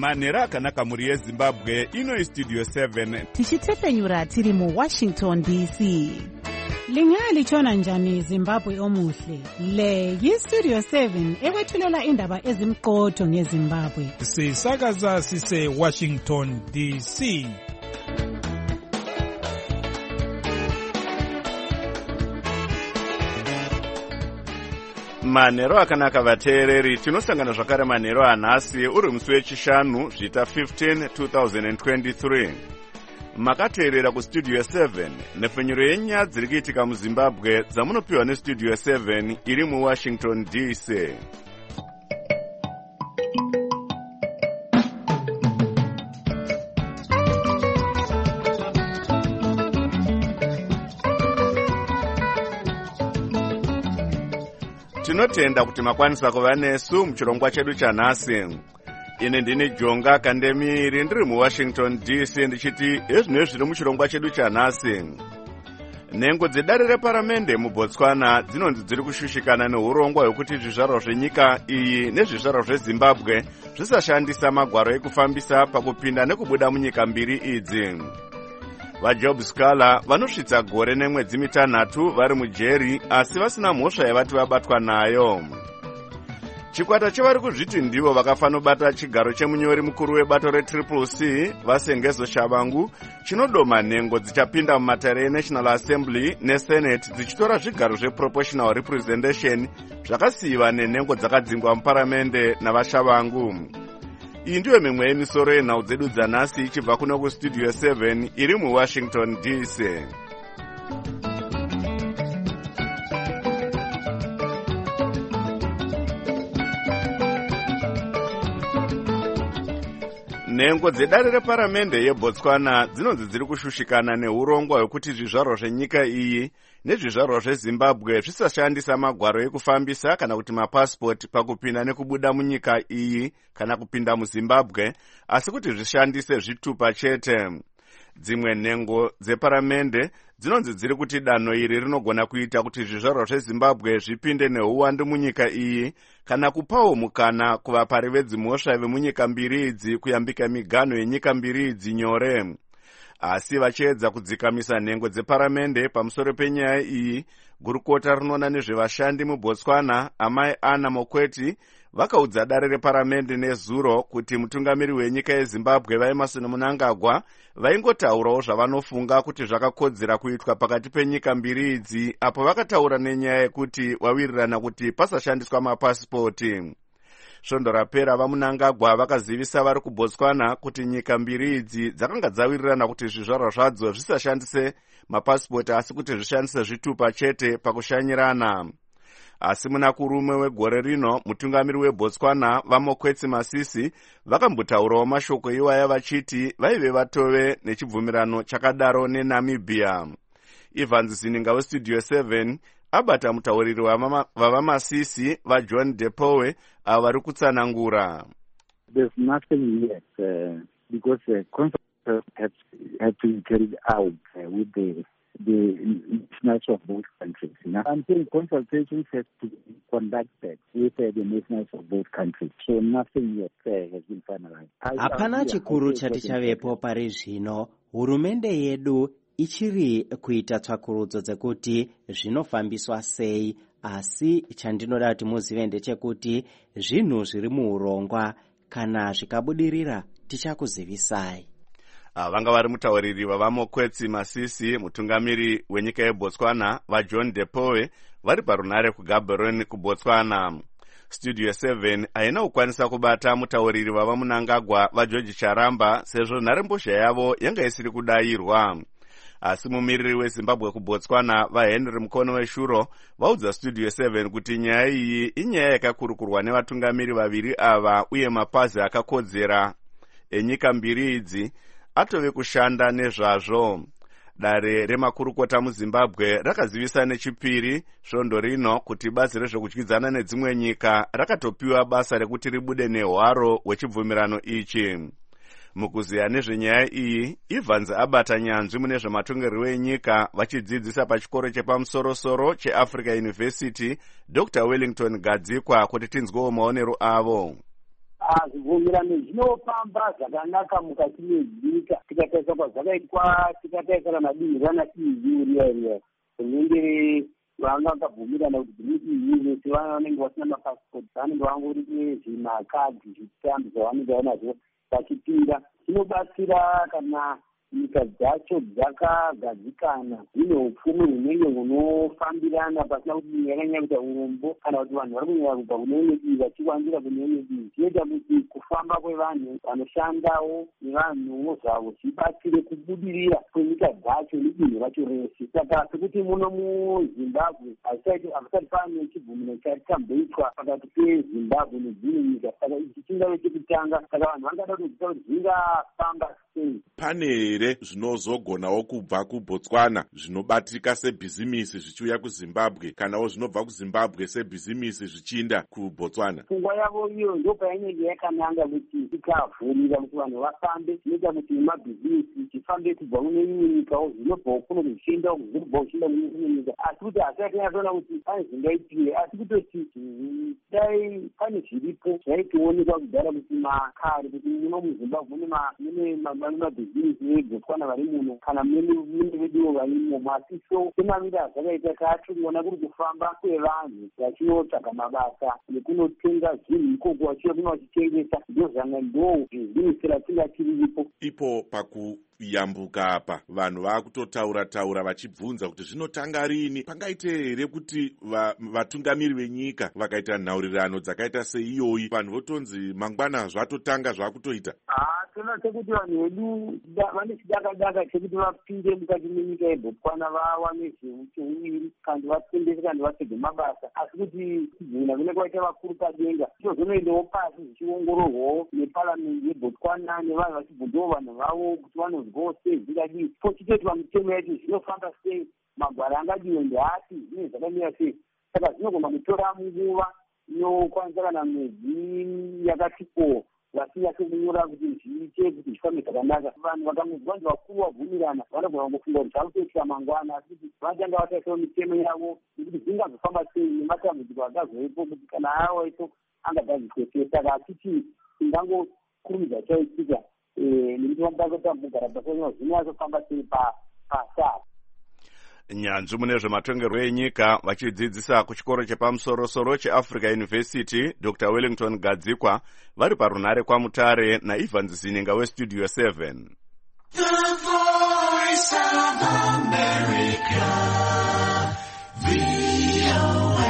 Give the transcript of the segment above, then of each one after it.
manhero akanaka mhuri yezimbabwe. Ino istudio 7 tichitefenyura tiri muWashington DC. Lingalitshona njani Zimbabwe omuhle? Le yistudio 7 ekwethulela indaba ezimqotho ngeZimbabwe. Sisakaza sise Washington DC. manhero akanaka vateereri, tinosangana zvakare manhero anhasi uri musi wechishanu zvita 15 2023. Makateerera kustudio 7 nepfenyuro yenyaya dziri kuitika muZimbabwe dzamunopiwa nestudio 7 iri muWashington DC. Tinotenda kuti makwanisa kuva nesu muchirongwa chedu chanhasi. Ine ndini Jonga Kandemiri ndiri muWashington DC ndichiti ezvinezvi zviri muchirongwa chedu chanhasi. Nhengo dzedare reparamende muBotswana dzinonzi dziri kushushikana neurongwa hwekuti zvizvarwa zvenyika iyi nezvizvarwa zveZimbabwe zvisashandisa magwaro ekufambisa pakupinda nekubuda munyika mbiri idzi. VaJob Scala vanosvitsa gore nemwedzi mitanhatu vari mujeri asi vasina mhosva yavati vabatwa nayo. Chikwata chevari kuzviti ndivo vakafanobata chigaro chemunyori mukuru webato reCCC Vasengezo Shavangu chinodoma nhengo dzichapinda mumatare eNational Assembly neSenate dzichitora zvigaro zveproportional representation zvakasiyiwa nenhengo dzakadzingwa muparamende navaShavangu. Iyi ndiyo mimwe yemisoro yenhau dzedu dzanhasi ichibva kuno kustudio 7 iri muWashington DC. Nhengo dzedare reparamende yeBotswana dzinonzi dziri kushushikana neurongwa hwekuti zvizvarwa zvenyika iyi nezvizvarwa zveZimbabwe zvisashandisa magwaro ekufambisa kana kuti mapasipoti pakupinda nekubuda munyika iyi kana kupinda muZimbabwe, asi kuti zvishandise zvitupa chete. Dzimwe nhengo dzeparamende dzinonzi dziri kuti danho iri rinogona kuita kuti zvizvarwa zveZimbabwe zvipinde neuwandu munyika iyi kana kupawo mukana kuvapari vedzimhosva vemunyika mbiri idzi kuyambika miganho yenyika mbiri idzi nyore. Asi vachiedza kudzikamisa nhengo dzeparamende pamusoro penyaya iyi, gurukota rinoona nezvevashandi muBotswana amai Anna Mokweti vakaudza dare reparamende nezuro kuti mutungamiri wenyika yeZimbabwe vaEmmerson Mnangagwa vaingotaurawo zvavanofunga kuti zvakakodzera kuitwa pakati penyika mbiri idzi, apo vakataura nenyaya yekuti wawirirana kuti pasashandiswa mapasipoti. Svondo rapera vaMnangagwa vakazivisa vari kuBotswana kuti nyika mbiri idzi dzakanga dzawirirana kuti zvizvarwa zvadzo zvisashandise mapasipoti asi kuti zvishandise zvitupa chete pakushanyirana. Asi muna kurume wegore rino mutungamiri weBotswana vaMokwetsi Masisi vakambotaurawo mashoko iwaya vachiti vaive vatove nechibvumirano chakadaro neNamibia. Evans Zininga westudio 7 abata mutauriri wavaMasisi vaJohn Depowe ava vari kutsanangura. There's nothing yet because the consultations have been carried out with the nationals of both countries. I'm saying consultations have to be conducted with the nationals of both countries. So nothing yet has been finalized. Hapana chikuru chati chavepo pari zvino. Hurumende yedu ichiri kuita tsvakurudzo dzekuti zvinofambiswa sei, asi chandinoda kuti muzive ndechekuti zvinhu zviri muurongwa, kana zvikabudirira tichakuzivisai. Vanga vari mutauriri wavaMokwetsi Masisi, mutungamiri wenyika yeBotswana vaJohn Depowe vari parunare kuGaborone kuBotswana. Studio 7 haina kukwanisa kubata mutauriri wavaMnangagwa vaGeorge Charamba sezvo nharembozha yavo yanga isiri kudayirwa. Asi mumiriri weZimbabwe kuBotswana vaHenry Mukono weshuro vaudza Studio 7 kuti nyaya iyi inyaya yakakurukurwa nevatungamiri vaviri ava uye mapazi akakodzera enyika mbiri idzi atove kushanda nezvazvo. Dare remakurukota muZimbabwe rakazivisa nechipiri svondo rino kuti bazi rezvekudyidzana nedzimwe nyika rakatopiwa basa rekuti ribude nehwaro hwechibvumirano ichi. Mukuziya nezvenyaya iyi, Evans abata nyanzvi mune zvematongerwo enyika vachidzidzisa pachikoro chepamusoro-soro cheAfrica University Dr. Wellington Gadzikwa kuti tinzwewo maonero avo. zvibvumirano zvinofamba zvakanaka mukati menyika tikatarisa kwazvakaitwa tikatarisa kana dinhi rana EU riya rinenge vanga vakabvumirana kuti dinhi vese vanenge vasina mapasipoti vanenge vangori nezvimakadhi zvitambi zvavanenge vanazvo vachipinda. Zvinobatsira kana nyika dzacho dzakagadzikana dzine upfumi hunenge hunofambirana pasina kuti yakanyanya kuita urombo kana kuti vanhu vari kunyanya kubva kune imwe divi vachiwandira kune imwe divi. Zvinoita kuti kufamba kwevanhu vanoshandawo nevanhuwo zvavo zvibatsire kubudirira kwenyika dzacho nedinhu racho rese. Saka sekuti muno muZimbabwe hazvisati pane chibvumirano chatamboitwa pakati peZimbabwe nedzimwe nyika. Saka ichi chingave chekutanga. Saka vanhu vangada kuziva kuti zvingafamba sei. Pane here zvinozogonawo kubva kuBotswana zvinobatika sebhizimisi zvichiuya kuZimbabwe kanawo zvinobva kuZimbabwe sebhizimisi zvichiinda kuBotswana? Pfungwa yavo iyo ndo painenge yakananga kuti ikavhurira kuti vanhu vafambe. Zvinoita kuti mabhizimisi chifambe kubva kune imwe nyikawo zvinobvawo kuno zvichiendawo zvinobvawo zvichienda kune imwe nyika. Asi kuti hasati yatoona kuti pane zvingaitire. Asi kutoti dai pane zviripo zvaitoonekwa kudhara kuti makare kuti muno muZimbabwe mune mabhizimisi veBotswana vari muno kana mune veduwo varimo. Asi so semamira zvakaita taatiriona kuri kufamba kwevanhu vachinotsvaga mabasa nekunotenga zvinhu ikoko vachiuya kuno vachitengesa. Ndo bhizinesi ratinga tiriripo ipo pakuyambuka apa. Vanhu vakutotaura vachibvunza kuti zvinotanga rini. Pangaite here kuti vatungamiri venyika vakaita nhaurirano dzakaita seiyoyi vanhu votonzi mangwana zvatotanga zvakutoita? Tona sekuti vanhu vedu vane chidakadaka chekuti vapinde mukati menyika yeBotswana vawane zveucheuviri kandi vatendese kandi vapedze mabasa. Asi kuti kubvina kune kwaita vakuru padenga zvozonoendawo pasi zvichiongororwawo neparamende yeBotswana nevanhu vachibvunzawo vanhu vavo kuti vanozwawo sei zvingadii. Pochitoitwa mitemo yacho zvinofamba sei, magwara angadiwe ndeapi, zvinenge zvakamira sei. Saka zvinogona kutora nguva inokwanisa kana mwedzi yakati vasinase kunyora kuti zviite kuti zvifambe zvakanaka. Vanhu vakangonzwa kuti vakuru vabvumirana vanogona kungofunga kuti zvakutoitika mangwana. Asi kuti vanotanga vataisawo mitemo yavo nekuti zvingazofamba sei nematambudziko akazoipo kuti kana awaipo angagadziswe sei. Saka achiti tingangokurumidza chaitika nekuti vanotangotambugara pasanyaya zvinazofamba sei pasara. Nyanzvi mune zvematongerwo enyika vachidzidzisa kuchikoro chepamusoro-soro cheAfrica University Dr. Wellington Gadzikwa vari parunhare kwaMutare naIvan Zininga weStudio 7. The Voice of America, VOA.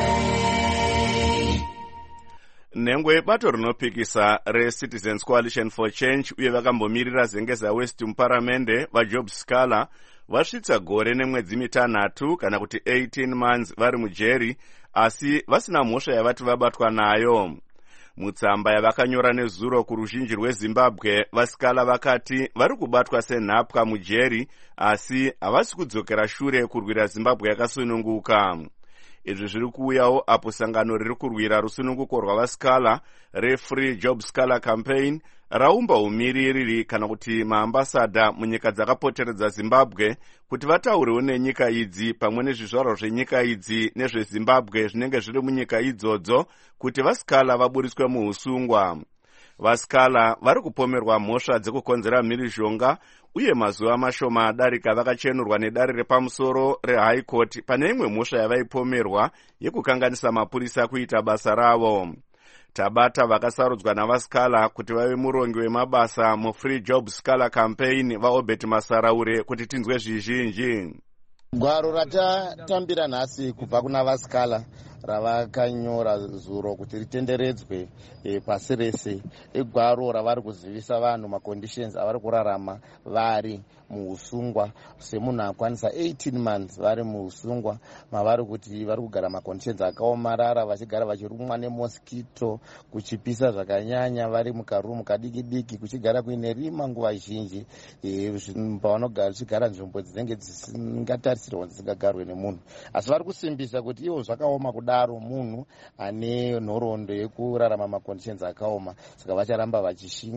Nhengwe bato rinopikisa reCitizens Coalition for Change uye vakambomirira zengeza West muparamende vaJob Scala vasvitsa gore nemwedzi mitanhatu kana kuti 18 months vari mujeri asi vasina mhosva yavati vabatwa nayo. Mutsamba yavakanyora nezuro kuruzhinji rweZimbabwe, vaScala vakati vari kubatwa senhapwa mujeri asi havasi kudzokera shure kurwira Zimbabwe yakasununguka. Izvi zviri kuuyawo apo sangano riri kurwira rusununguko rwavaScala reFree Job Scala Campaign raumba umiriri kana kuti maambasadha munyika dzakapoteredza Zimbabwe kuti vataurewo nenyika idzi pamwe nezvizvarwa zvenyika idzi nezveZimbabwe zvinenge zviri munyika idzodzo kuti vaScala vaburiswe muusungwa. VaScala vari kupomerwa mhosva dzekukonzera mhirizhonga uye mazuva mashoma adarika vakachenurwa nedare repamusoro reHigh Court pane imwe mhosva yavaipomerwa yekukanganisa mapurisa kuita basa ravo. Tabata vakasarudzwa navaScala kuti vave murongi wemabasa muFree Job Scala Campaign vaObert Masaraure kuti tinzwe zvizhinji. Gwaro ratatambira nhasi kubva kuna vaScala ravakanyora zuro kuti ritenderedzwe pasi rese igwaro ravari kuzivisa vanhu maconditions avari kurarama vari muusungwa semunhu akwanisa 18 months vari muusungwa mavari kuti vari kugara maconditions akaomarara vachigara vachirumwa nemosquito kuchipisa zvakanyanya vari mukarumu kadiki diki kuchigara kuine rima nguva zhinji pavanogara chigara nzvimbo dzinenge dzisingatarisirwa dzisingagarwe nemunhu asi vari kusimbisa kuti ivo zvakaoma kudaro munhu ane nhoroondo yekurarama maconditions akaoma saka vacharamba vachishinga.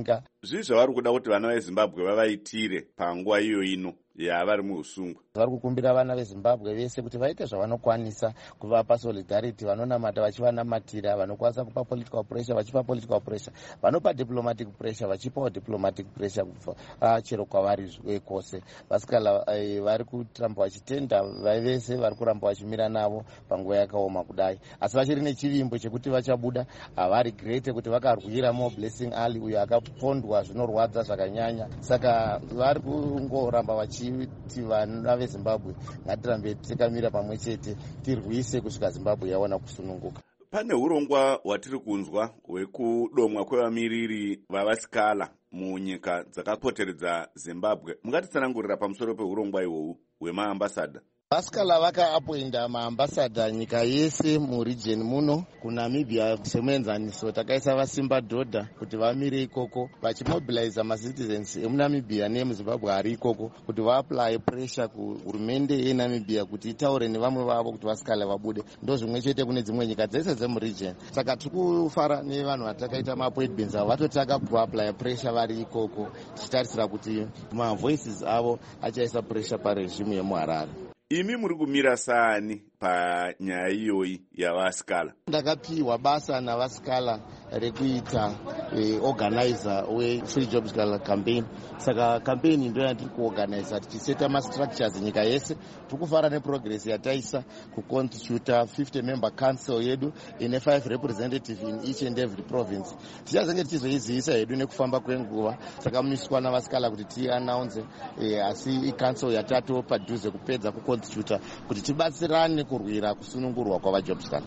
zvii zvavari kuda kuti vana vezimbabwe vavaitire panguva iyo ino yavari muusungwa? Vari kukumbira vana vezimbabwe vese kuti vaite zvavanokwanisa kuvapa solidarity, vanonamata vachivanamatira, vanokwanisa kupa political pressure vachipa political pressure, vanopa diplomatic pressure vachipawo diplomatic pressure kubva chero kwavari kwose. Vasikala vari kuramba vachitenda vese vari kuramba vachimira navo panguva yakaoma kudai, asi vachiri nechivimbo chekuti vachabuda. Havari great kuti vakarwira More Blessing Ali uyo akapondwa zvinorwadza zvakanyanya. Saka vari kungoramba vachiti vana vezimbabwe ngatirambe tikamira pamwe chete tirwise kusvika zimbabwe yaona kusununguka. Pane urongwa hwatiri kunzwa hwekudomwa kwevamiriri vavasikala munyika dzakapoteredza Zimbabwe. Mungatitsanangurira pamusoro peurongwa ihwohwu hwemaambasadha? Vasikala vakaapoinda maambasadha nyika yese muregion muno. kuNamibia semuenzaniso takaisa vasimba dhodha kuti vamire ikoko vachimobiliza macitizens emuNamibia neemuZimbabwe ari ikoko kuti vaapply pressure kuhurumende yeNamibia kuti itaure nevamwe vavo kuti vasikala vabude. Ndo zvimwe chete kune dzimwe nyika dzese dzemuregion. Saka tiri kufara nevanhu vatakaita maappointments avo vatotaka kuapply pressure vari ikoko, tichitarisira kuti mavoices avo achaisa pressure paregime yemuHarare. Imi muri kumira saani panyaya iyoyi yavasikala? Ndakapiwa basa navasikala rekuita organizer we-Free Jobs Campaign. Saka campaign ndio yatiri kuorganiza tichiseta mastructures nyika yese. Tiri kufara neprogress yataisa kuconstitute 50 member council yedu ine 5 representative in each and every province. Tichazenge tichizoiziisa hedu nekufamba kwenguva. Saka mumiswa navasikala kuti tiannounce asi i-council yatato padhuze kupedza kuconstitute kuti tibatsirane kurwira kusunungurwa kwavajobskala.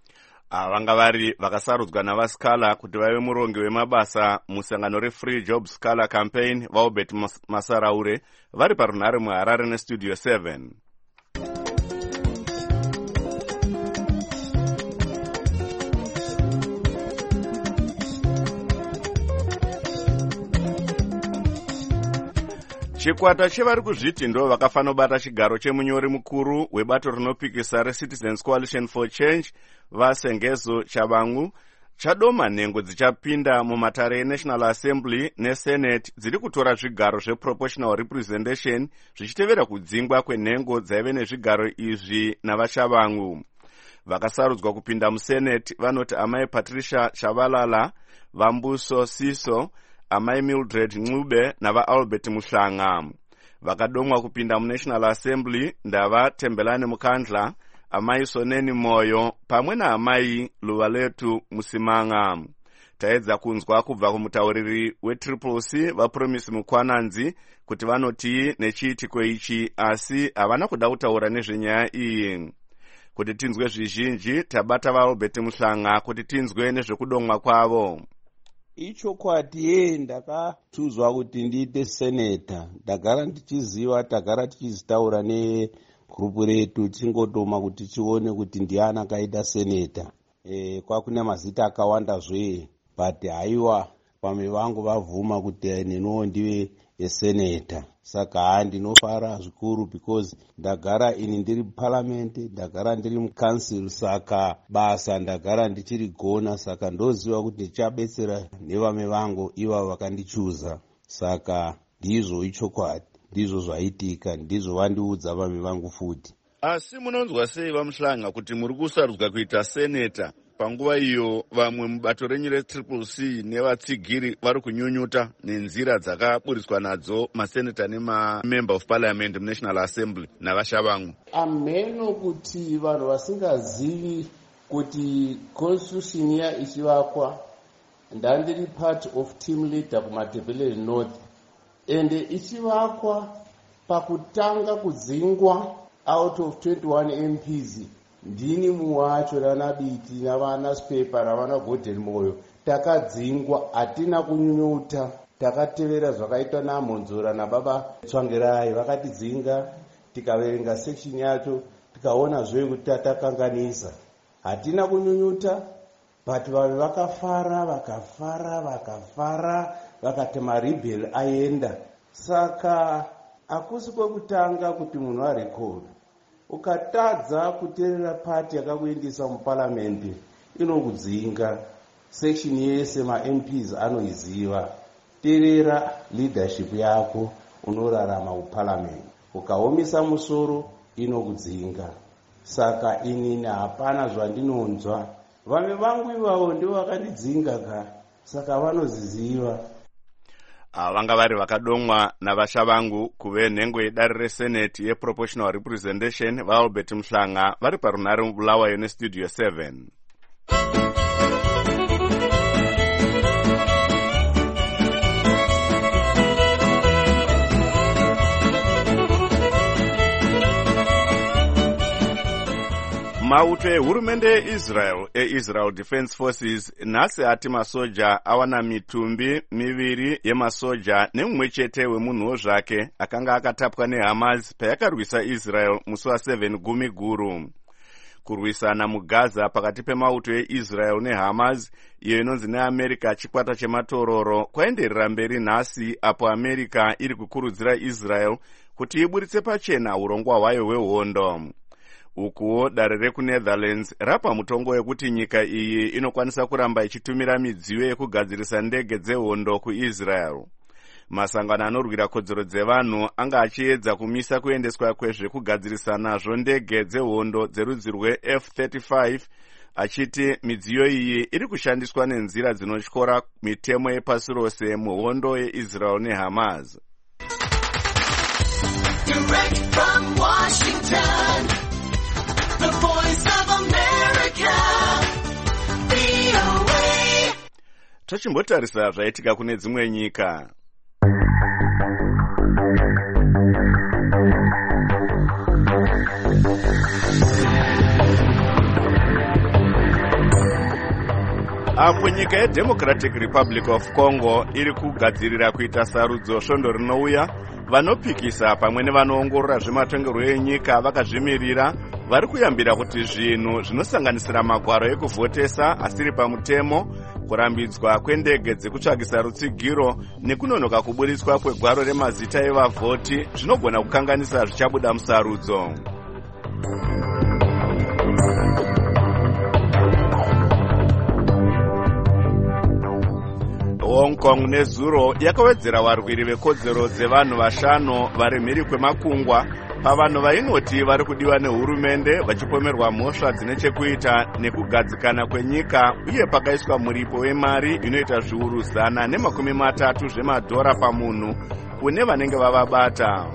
Vanga vari vakasarudzwa navasikala kuti vave murongi wemabasa musangano reFree Jobs Campaign vaUbert Masaraure vari parunhare muHarare nestudio 7. Chikwata chevari kuzviti ndo vakafanira kubata chigaro chemunyori mukuru webato rinopikisa reCitizens Coalition for Change vaSengezo Chabangu chadoma nhengo dzichapinda mumatare eNational Assembly neSenate dziri kutora zvigaro zveproportional representation zvichitevera kudzingwa kwenhengo dzaive nezvigaro izvi navaChabangu. Vakasarudzwa kupinda muSenate vanoti amai Patricia Chavalala, Vambuso Siso, amai Mildred Ncube navaAlbert Muhlanga. Vakadomwa kupinda muNational Assembly ndava Tembelani Mukandla, amai Soneni Moyo pamwe naamai Luvaletu Musimanga. Taedza kunzwa kubva kumutauriri weTCC vaPromise Mukwananzi kuti vanoti nechiitiko ichi, asi havana kuda kutaura nezvenyaya iyi. Kuti tinzwe zvizhinji tabata vaAlbert Muhlanga kuti tinzwe nezvekudomwa kwavo. Ichokwadi ndakatuzwa kuti ndiite seneta. Ndagara ndichiziva, tagara tichizitaura negrupu retu tingodoma kuti tione kuti ndiani akaita seneta. Kwakune mazita akawanda zve, but haiwa pamwe vangu vavhuma kuti neniwo ndive seneta. Saka ndinofara zvikuru because ndagara ini ndiri parliament, ndagara ndiri mucouncil, saka basa ndagara ndichirigona. Saka ndoziva kuti ndichabetsera nevamwe vangu iva vakandichuza. Saka ndizvo ichokwadi, ndizvo zvaitika, ndizvo vandiudza vamwe vangu futi. Asi munonzwa sei vaMuhlanga kuti muri kusarudzwa kuita seneta panguva iyo vamwe mubato renyu reCCC nevatsigiri vari kunyunyuta nenzira dzakaburiswa nadzo maseneta nemamember of parliament muNational Assembly navaChabangu? Ameno kuti vanhu vasingazivi kuti constitution ya ichivakwa, ndandiri part of team leader kuMatebele North, ende ichivakwa pakutanga kudzingwa out of 21 MPs ndini muwacho naNabiti navana Spepa navana Gordon Moyo takadzingwa, hatina kunyunyuta. Takatevera zvakaitwa naMonzora nababa Tsvangirai, vakatidzinga, tikaverenga section yacho tikaona zve kuti tatakanganisa. Hatina kunyunyuta, but vanhu vakafara vakati maribheli aenda. Saka hakusi kwekutanga kuti munhu arekodha. Ukatadza kuteerera pati yakakuendesa muparliament inokudzinga. Section yese maMPs anoiziva. terera leadership yako unorarama kuparliament. Ukaomesa musoro inokudzinga. Saka inini hapana zvandinonzwa. Vamwe vangu ivavo ndio vakandidzinga ka. Saka vanoziziva. Vanga vari vakadomwa navasha vangu kuve nhengo yedare resenate yeproportional representation vaAlbert Mhlanga vari parunhare Bulawayo nestudio 7. Mauto ehurumende yeIsrael Defense Forces nhasi ati masoja awana mitumbi miviri yemasoja nemumwe chete wemunhuwo zvake akanga akatapwa neHamas payakarwisa Israel musi wa7 Gumiguru. Kurwisana muGaza pakati pemauto eIsrael neHamas iyo inonzi neAmerica chikwata chematororo kwaenderera mberi nhasi, apo America iri kukurudzira Israel kuti iburitse pachena urongwa hwayo hwehondo. Ukuwo dare rekuNetherlands rapa mutongo wekuti nyika iyi inokwanisa kuramba ichitumira midziyo yekugadzirisa ndege dzehondo kuIsrael. Masangano anorwira kodzero dzevanhu anga achiedza kumisa kuendeswa kwezvekugadzirisa nazvo ndege dzehondo dzerudzi rweF-35 achiti midziyo iyi iri kushandiswa nenzira dzinotyora mitemo yepasi rose muhondo yeIsrael neHamas. Direct from Washington, the Voice of America, VOA. Tochimbotarisa zvaitika kune dzimwe nyika. Apo nyika yeDemocratic Republic of Congo iri kugadzirira kuita sarudzo svondo rinouya, vanopikisa pamwe nevanoongorora zvematongerwo enyika vakazvimirira vari kuyambira kuti zvinhu zvinosanganisira magwaro ekuvhotesa asiri pamutemo, kurambidzwa kwendege dzekutsvagisa rutsigiro nekunonoka kuburitswa kwegwaro remazita evavhoti zvinogona kukanganisa zvichabuda musarudzo. Hong Kong nezuro yakawedzera varwiri vekodzero dzevanhu vashanu vari mhiri kwemakungwa pavanhu vainoti vari kudiwa nehurumende vachipomerwa mhosva dzine chekuita nekugadzikana kwenyika uye pakaiswa muripo wemari inoita zviuru 130 zvemadhora pamunhu kune vanenge vavabata.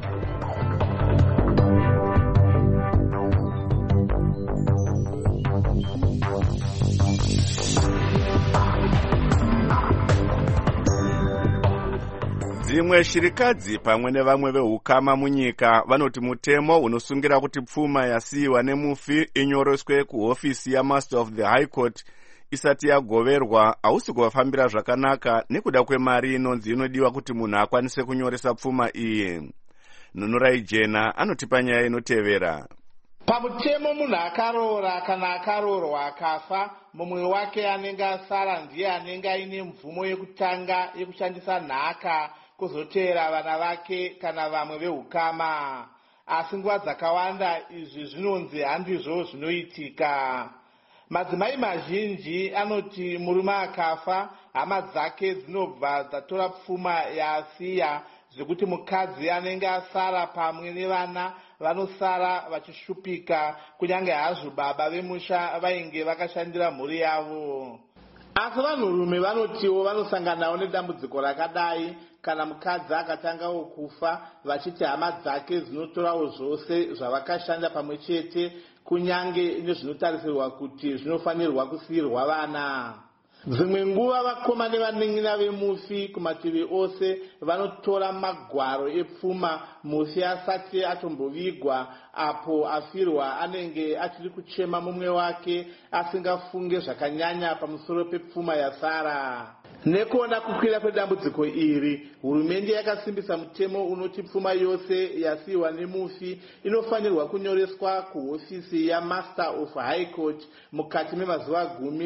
Dzimwe shirikadzi pamwe nevamwe vehukama munyika vanoti mutemo unosungira kuti pfuma yasiyiwa nemufi inyoroswe kuhofisi yaMaster of the High Court isati yagoverwa hausi kuvafambira zvakanaka nekuda kwemari inonzi inodiwa kuti munhu akwanise kunyoresa pfuma iyi. Nunurai Jena anotipa nyaya inotevera. Pamutemo munhu akaroora kana akaroorwa akafa, mumwe wake anenge asara ndiye anenge aine mvumo yekutanga yekushandisa nhaka kuzotera vana vake kana vamwe vehukama. Asi nguva dzakawanda izvi zvinonzi handizvo zvinoitika. Madzimai mazhinji anoti murume akafa, hama dzake dzinobva dzatora pfuma yaasiya, zvekuti mukadzi anenge asara pamwe nevana vanosara vachishupika kunyange hazvo baba vemusha vainge vakashandira mhuri yavo. Asi vanhurume vanotiwo vanosanganawo nedambudziko rakadai kana mukadzi akatangawo kufa, vachiti hama dzake dzinotorawo zvose zvavakashanda pamwe chete kunyange nezvinotarisirwa kuti zvinofanirwa kusiyirwa vana. Dzimwe nguva vakoma nevanen'ina vemufi kumativi ose vanotora magwaro epfuma mufi asati atombovigwa, apo afirwa anenge achiri kuchema mumwe wake asingafunge zvakanyanya pamusoro pepfuma yasara. Nekuona kukwira kwedambudziko iri, hurumende yakasimbisa mutemo unoti pfuma yose yasiyiwa nemufi inofanirwa kunyoreswa kuhofisi yaMaster of High Court mukati memazuva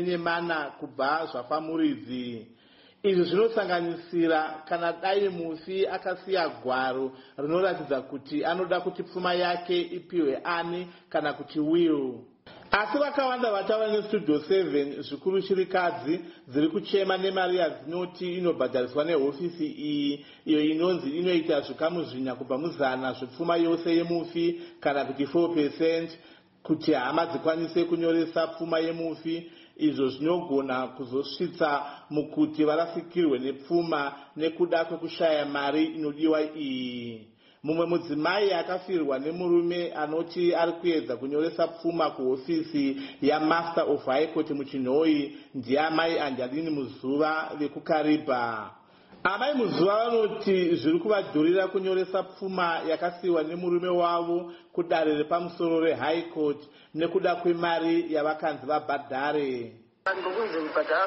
14 kubva zvafa muridzi. Izvi zvinosanganisira kana dai mufi akasiya gwaro rinoratidza kuti anoda kuti pfuma yake ipiwe ani kana kuti will. asi vakawanda vataura nestudio 7 zvikuru chirikadzi dziri kuchema nemari yadzinoti inobhadhariswa nehofisi iyi iyo inonzi inoita zvikamu 4 kubva muzana zvepfuma yose yemufi kana kuti 4% kuti hama dzikwanise kunyoresa pfuma yemufi. Izvo zvinogona kuzosvitsa mukuti varasikirwe nepfuma nekuda kwekushaya mari inodiwa iyi. Mumwe mudzimai akafirwa nemurume anoti ari kuedza kunyoresa pfuma kuhofisi yamaster of high court muchinhoi ndiamai Angeline Muzuva vekuKariba. Amai Muzuva vanoti zviri kuvadhurira kunyoresa pfuma yakasiyiwa nemurume wavo kudare repamusoro rehigh court nekuda kwemari yavakanzi vabhadhare. Ndokunzi kubhadhara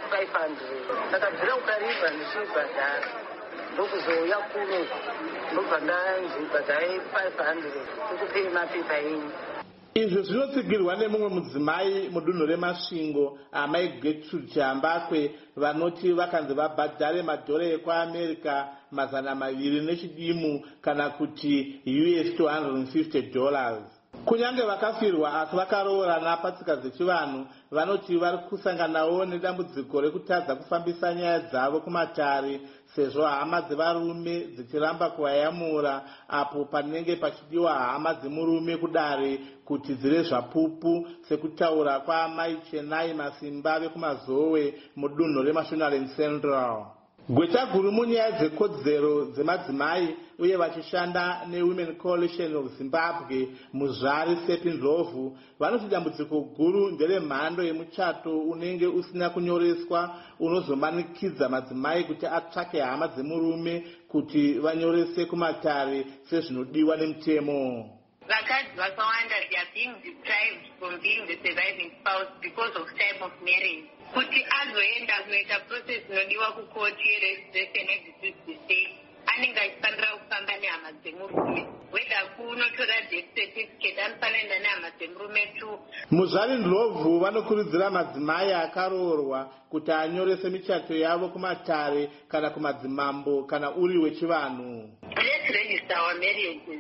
500 takabvira kuKariba ndichibhadhara ndokuzouya kuno ndobva ndanzi bhadharai 500 tikupei mapepa enyu. Izvo zvinotsigirwa nemumwe mudzimai mudunhu reMasvingo amai Gertrude Chambakwe vanoti vakanzi vabhadhare madhora ekuAmerica 200 nechidimu kana kuti US $250. Kunyange vakafirwa asi vakaroorana patsika dzechivanhu vanoti vari kusanganawo nedambudziko rekutadza kufambisa nyaya dzavo kumatare sezvo hama dzevarume dzichiramba kuvayamura apo panenge pachidiwa hama dzemurume kudare kuti dzire zvapupu sekutaura kwaamai Chenai Masimba vekuMazowe mudunhu reMashonaland Central. Gweta guru munyaya dzekodzero dzemadzimai uye vachishanda neWomen Coalition of Zimbabwe Muzvari Sepindlovu vanoti dambudziko guru nderemhando yemuchato unenge usina kunyoreswa unozomanikidza madzimai kuti atsvake hama dzemurume kuti vanyorese kumatare sezvinodiwa nemutemo. Vakadzi vakawanda they are being deprived from being the surviving spouse because of time of marriage. Kuti azoenda kunoita process inodiwa kukoti yeregistration exit state anenge achifanira kufamba nehama dzemurume whether kunotora death certificate anofanira nehama dzemurume tu. Muzvari Ndlovu vanokurudzira madzimai akaroorwa kuti anyorese michato yavo kumatare kana kumadzimambo kana uri wechivanhu. Let's register our marriages.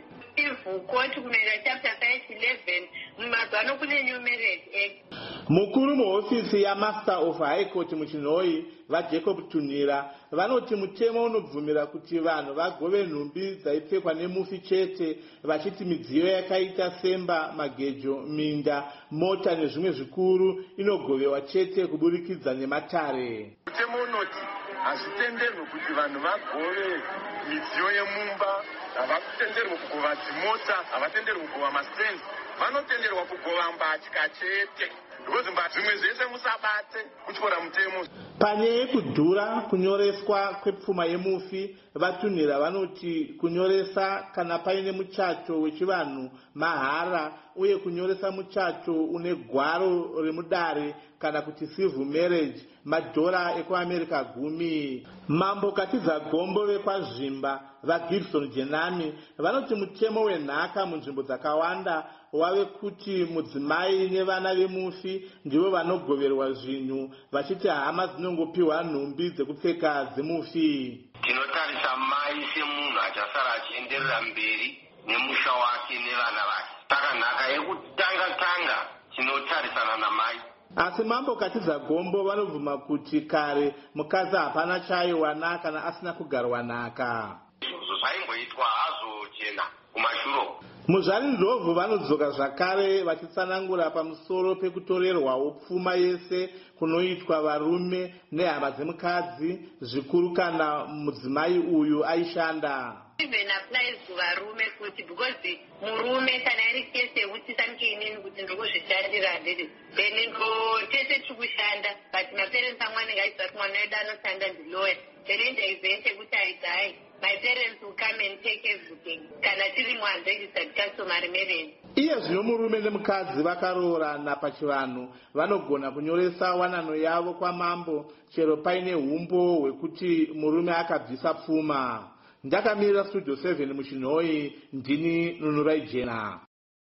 Koti kunoenda chapter 511 mumazano kune new marriage act. Mukuru muhofisi yamaster of high court muchinhoi vaJacob Tunira vanoti mutemo unobvumira kuti vanhu vagove nhumbi dzaipfekwa nemufi chete vachiti midziyo yakaita semba, magejo, minda, mota nezvimwe zvikuru inogovewa chete kuburikidza nematare. Mutemo unoti hazvitenderwi kuti vanhu vagove midziyo yemumba, havatenderwi kugova dzimota, havatenderwi kugova mastendi, vanotenderwa kugova mbatya chete. Because zvimwe zvese musabate kutyora mutemo. Panyaya yekudhura kunyoreswa kwepfuma yemufi vatunira vanoti kunyoresa kana paine muchato wechivanhu mahara uye kunyoresa muchato une gwaro remudare kana kuti civil marriage madhora ekuAmerica 10. Mambo Katiza Gombo vekwazvimba vaGibson Jenami vanoti mutemo wenhaka munzvimbo dzakawanda wave kuti mudzimai nevana vemufi ndivo vanogoverwa zvinhu vachiti hama dzinongopiwa nhumbi dzekupfeka dzemufi. Tinotarisa mai semunhu achasara achienderera mberi nemusha wake nevana vake. Saka nhaka yekutanga tinotarisana namai. Asi Mambo Katiza Gombo vanobvuma kuti kare mukadzi hapana chaiwana kana asina kugarwa nhaka. Zvaimboitwa hazo chena kumashuro. Muzvari Ndlovu vanodzoka zvakare vachitsanangura pamusoro pekutorerwawo pfuma yese kunoitwa varume nehama dzemukadzi zvikuru kana mudzimai uyu aishanda. Even applies kuvarume kuti because murume kana iri kese yekuti samkeini kuti ndokuzvishandira ndiri then tese tikushanda but maparents amwana ngaisati mwana wedu anoshanda ndilawyer then ndaizente kuti aidai my parents will come and take everything kana tiri unregistered customary marriage. Iye zvino murume nemukadzi vakaroorana pachivanhu vanogona kunyoresa wanano yavo kwamambo chero paine humbo hwekuti murume akabvisa pfuma. Ndakamirira studio 7 muchinhoi ndini Nunurai Jena.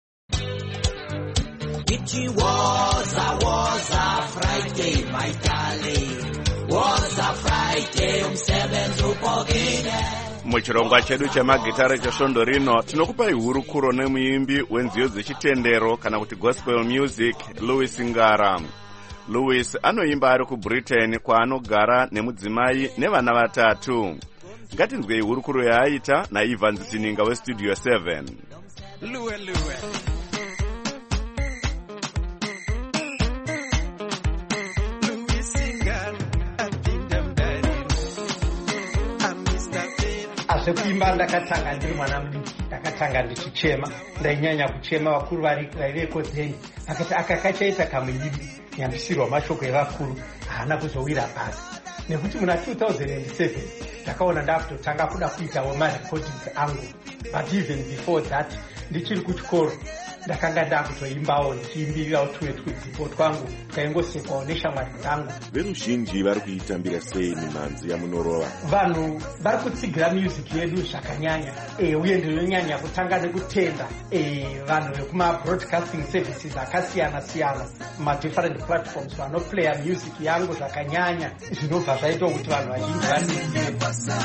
It was a Friday, my darling. Was a Friday, umsebenzi upogile. Muchirongwa chedu chemagitare chesvondo rino tinokupai hurukuro nemuimbi wenziyo dzechitendero kana kuti gospel music Louis Ngara. Louis anoimba ari kuBritain kwaanogara nemudzimai nevana vatatu. Ngatinzwei hurukuro yaaita naIvan Zininga weStudio 7. Luwe. Zvekuimba ndakatanga ndiri mwana mudiki, ndakatanga ndichichema, ndainyanya kuchema. Vakuru varirekodzeni akati aka kachaita kamuimbi nyambisirwa mashoko evakuru haana kuzowira pasi, nekuti muna 2007 ndakaona ndakutotanga kuda kuitawo marecordings angu, but even before that ndichiri kuchikoro ndakanga ndakutoimbawo ndichiimbirirawo tumwe tudzipo twangu twaingosekwawo neshamwari dzangu. Veruzhinji vari kuitambira sei mimhanzi yamunorova? Vanhu vari kutsigira music yedu zvakanyanya, uye ndinonyanya kutanga nekutenda vanhu vekuma-broadcasting services akasiyana-siyana, ma-different platforms vanoplaya music yangu zvakanyanya, zvinobva zvaita kuti vanhu vazhinji vanizive.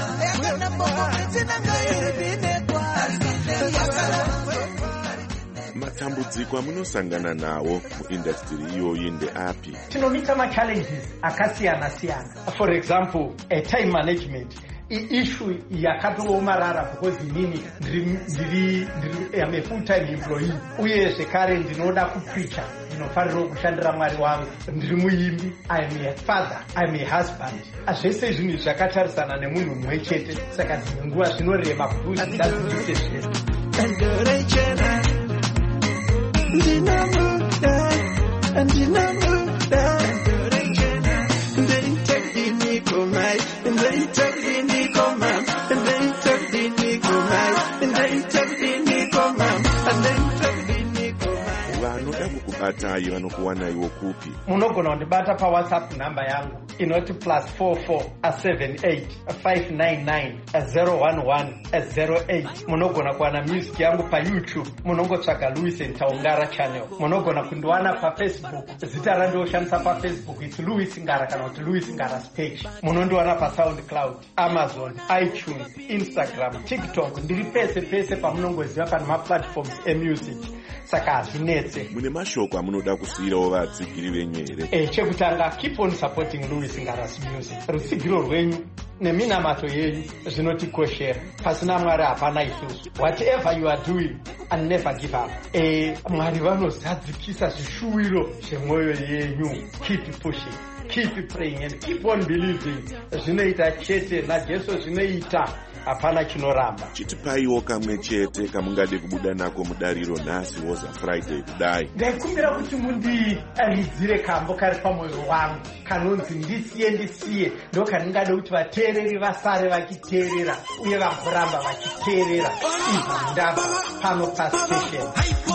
Matambudziko amunosangana nawo muindustry iyoyi ndeapi? Tinomita ma-challenges akasiyana-siyana. For example, time management issue yakatoomarara because inini I'm a full-time employee, uye zvekare ndinoda kupreacha, ndinofanira kushandira Mwari wangu, ndiri muimbi, I'm a father, I'm a husband. Zvese zvinhu zvakatarisana nemunhu mumwe chete, saka dzimwe nguva zvinorema kuti uzvidazviite zvese. Vanoda kukubatai vanokuwanaiwo kupi? Munogona kundibata paWhatsApp namba yangu inoti +44 78 599 011 08. Munogona kuwana music yangu paYouTube, munongotsvaga Louis Ntaungara channel. Munogona kundiwana paFacebook, zita randinoshandisa paFacebook it's Louis Ngara kana kuti Louis Ngara page. Munondiwana paSoundCloud, Amazon, iTunes, Instagram, TikTok, ndiri pese pamunongoziva pana maplatforms emusic. Saka hazvinetse. Mune mashoko amunoda kusiyirawo vatsigiri venyu here? Chekutanga, keep on supporting Louis Ngara's music. Rutsigiro rwenyu neminamato yenyu zvinotikoshera. Pasina Mwari hapana isusu. Whatever you are doing, and never give up. Mwari vanozadzikisa zvishuwiro zvemwoyo yenyu. Keep pushing, keep praying and keep on believing. Zvinoita chete naJesu zvinoita. Hapana chinoramba. Chitipaiwo kamwe chete kamungade kubuda nako mudariro nhasi woza Friday kudai. Ndaikumbira kuti mundiaridzire kambo kari pamwoyo wangu kanonzi ndisiye, ndo kaningade kuti vateereri vasare vachiteerera uye vagoramba vachiteerera. Izvi ndabva pano pastation.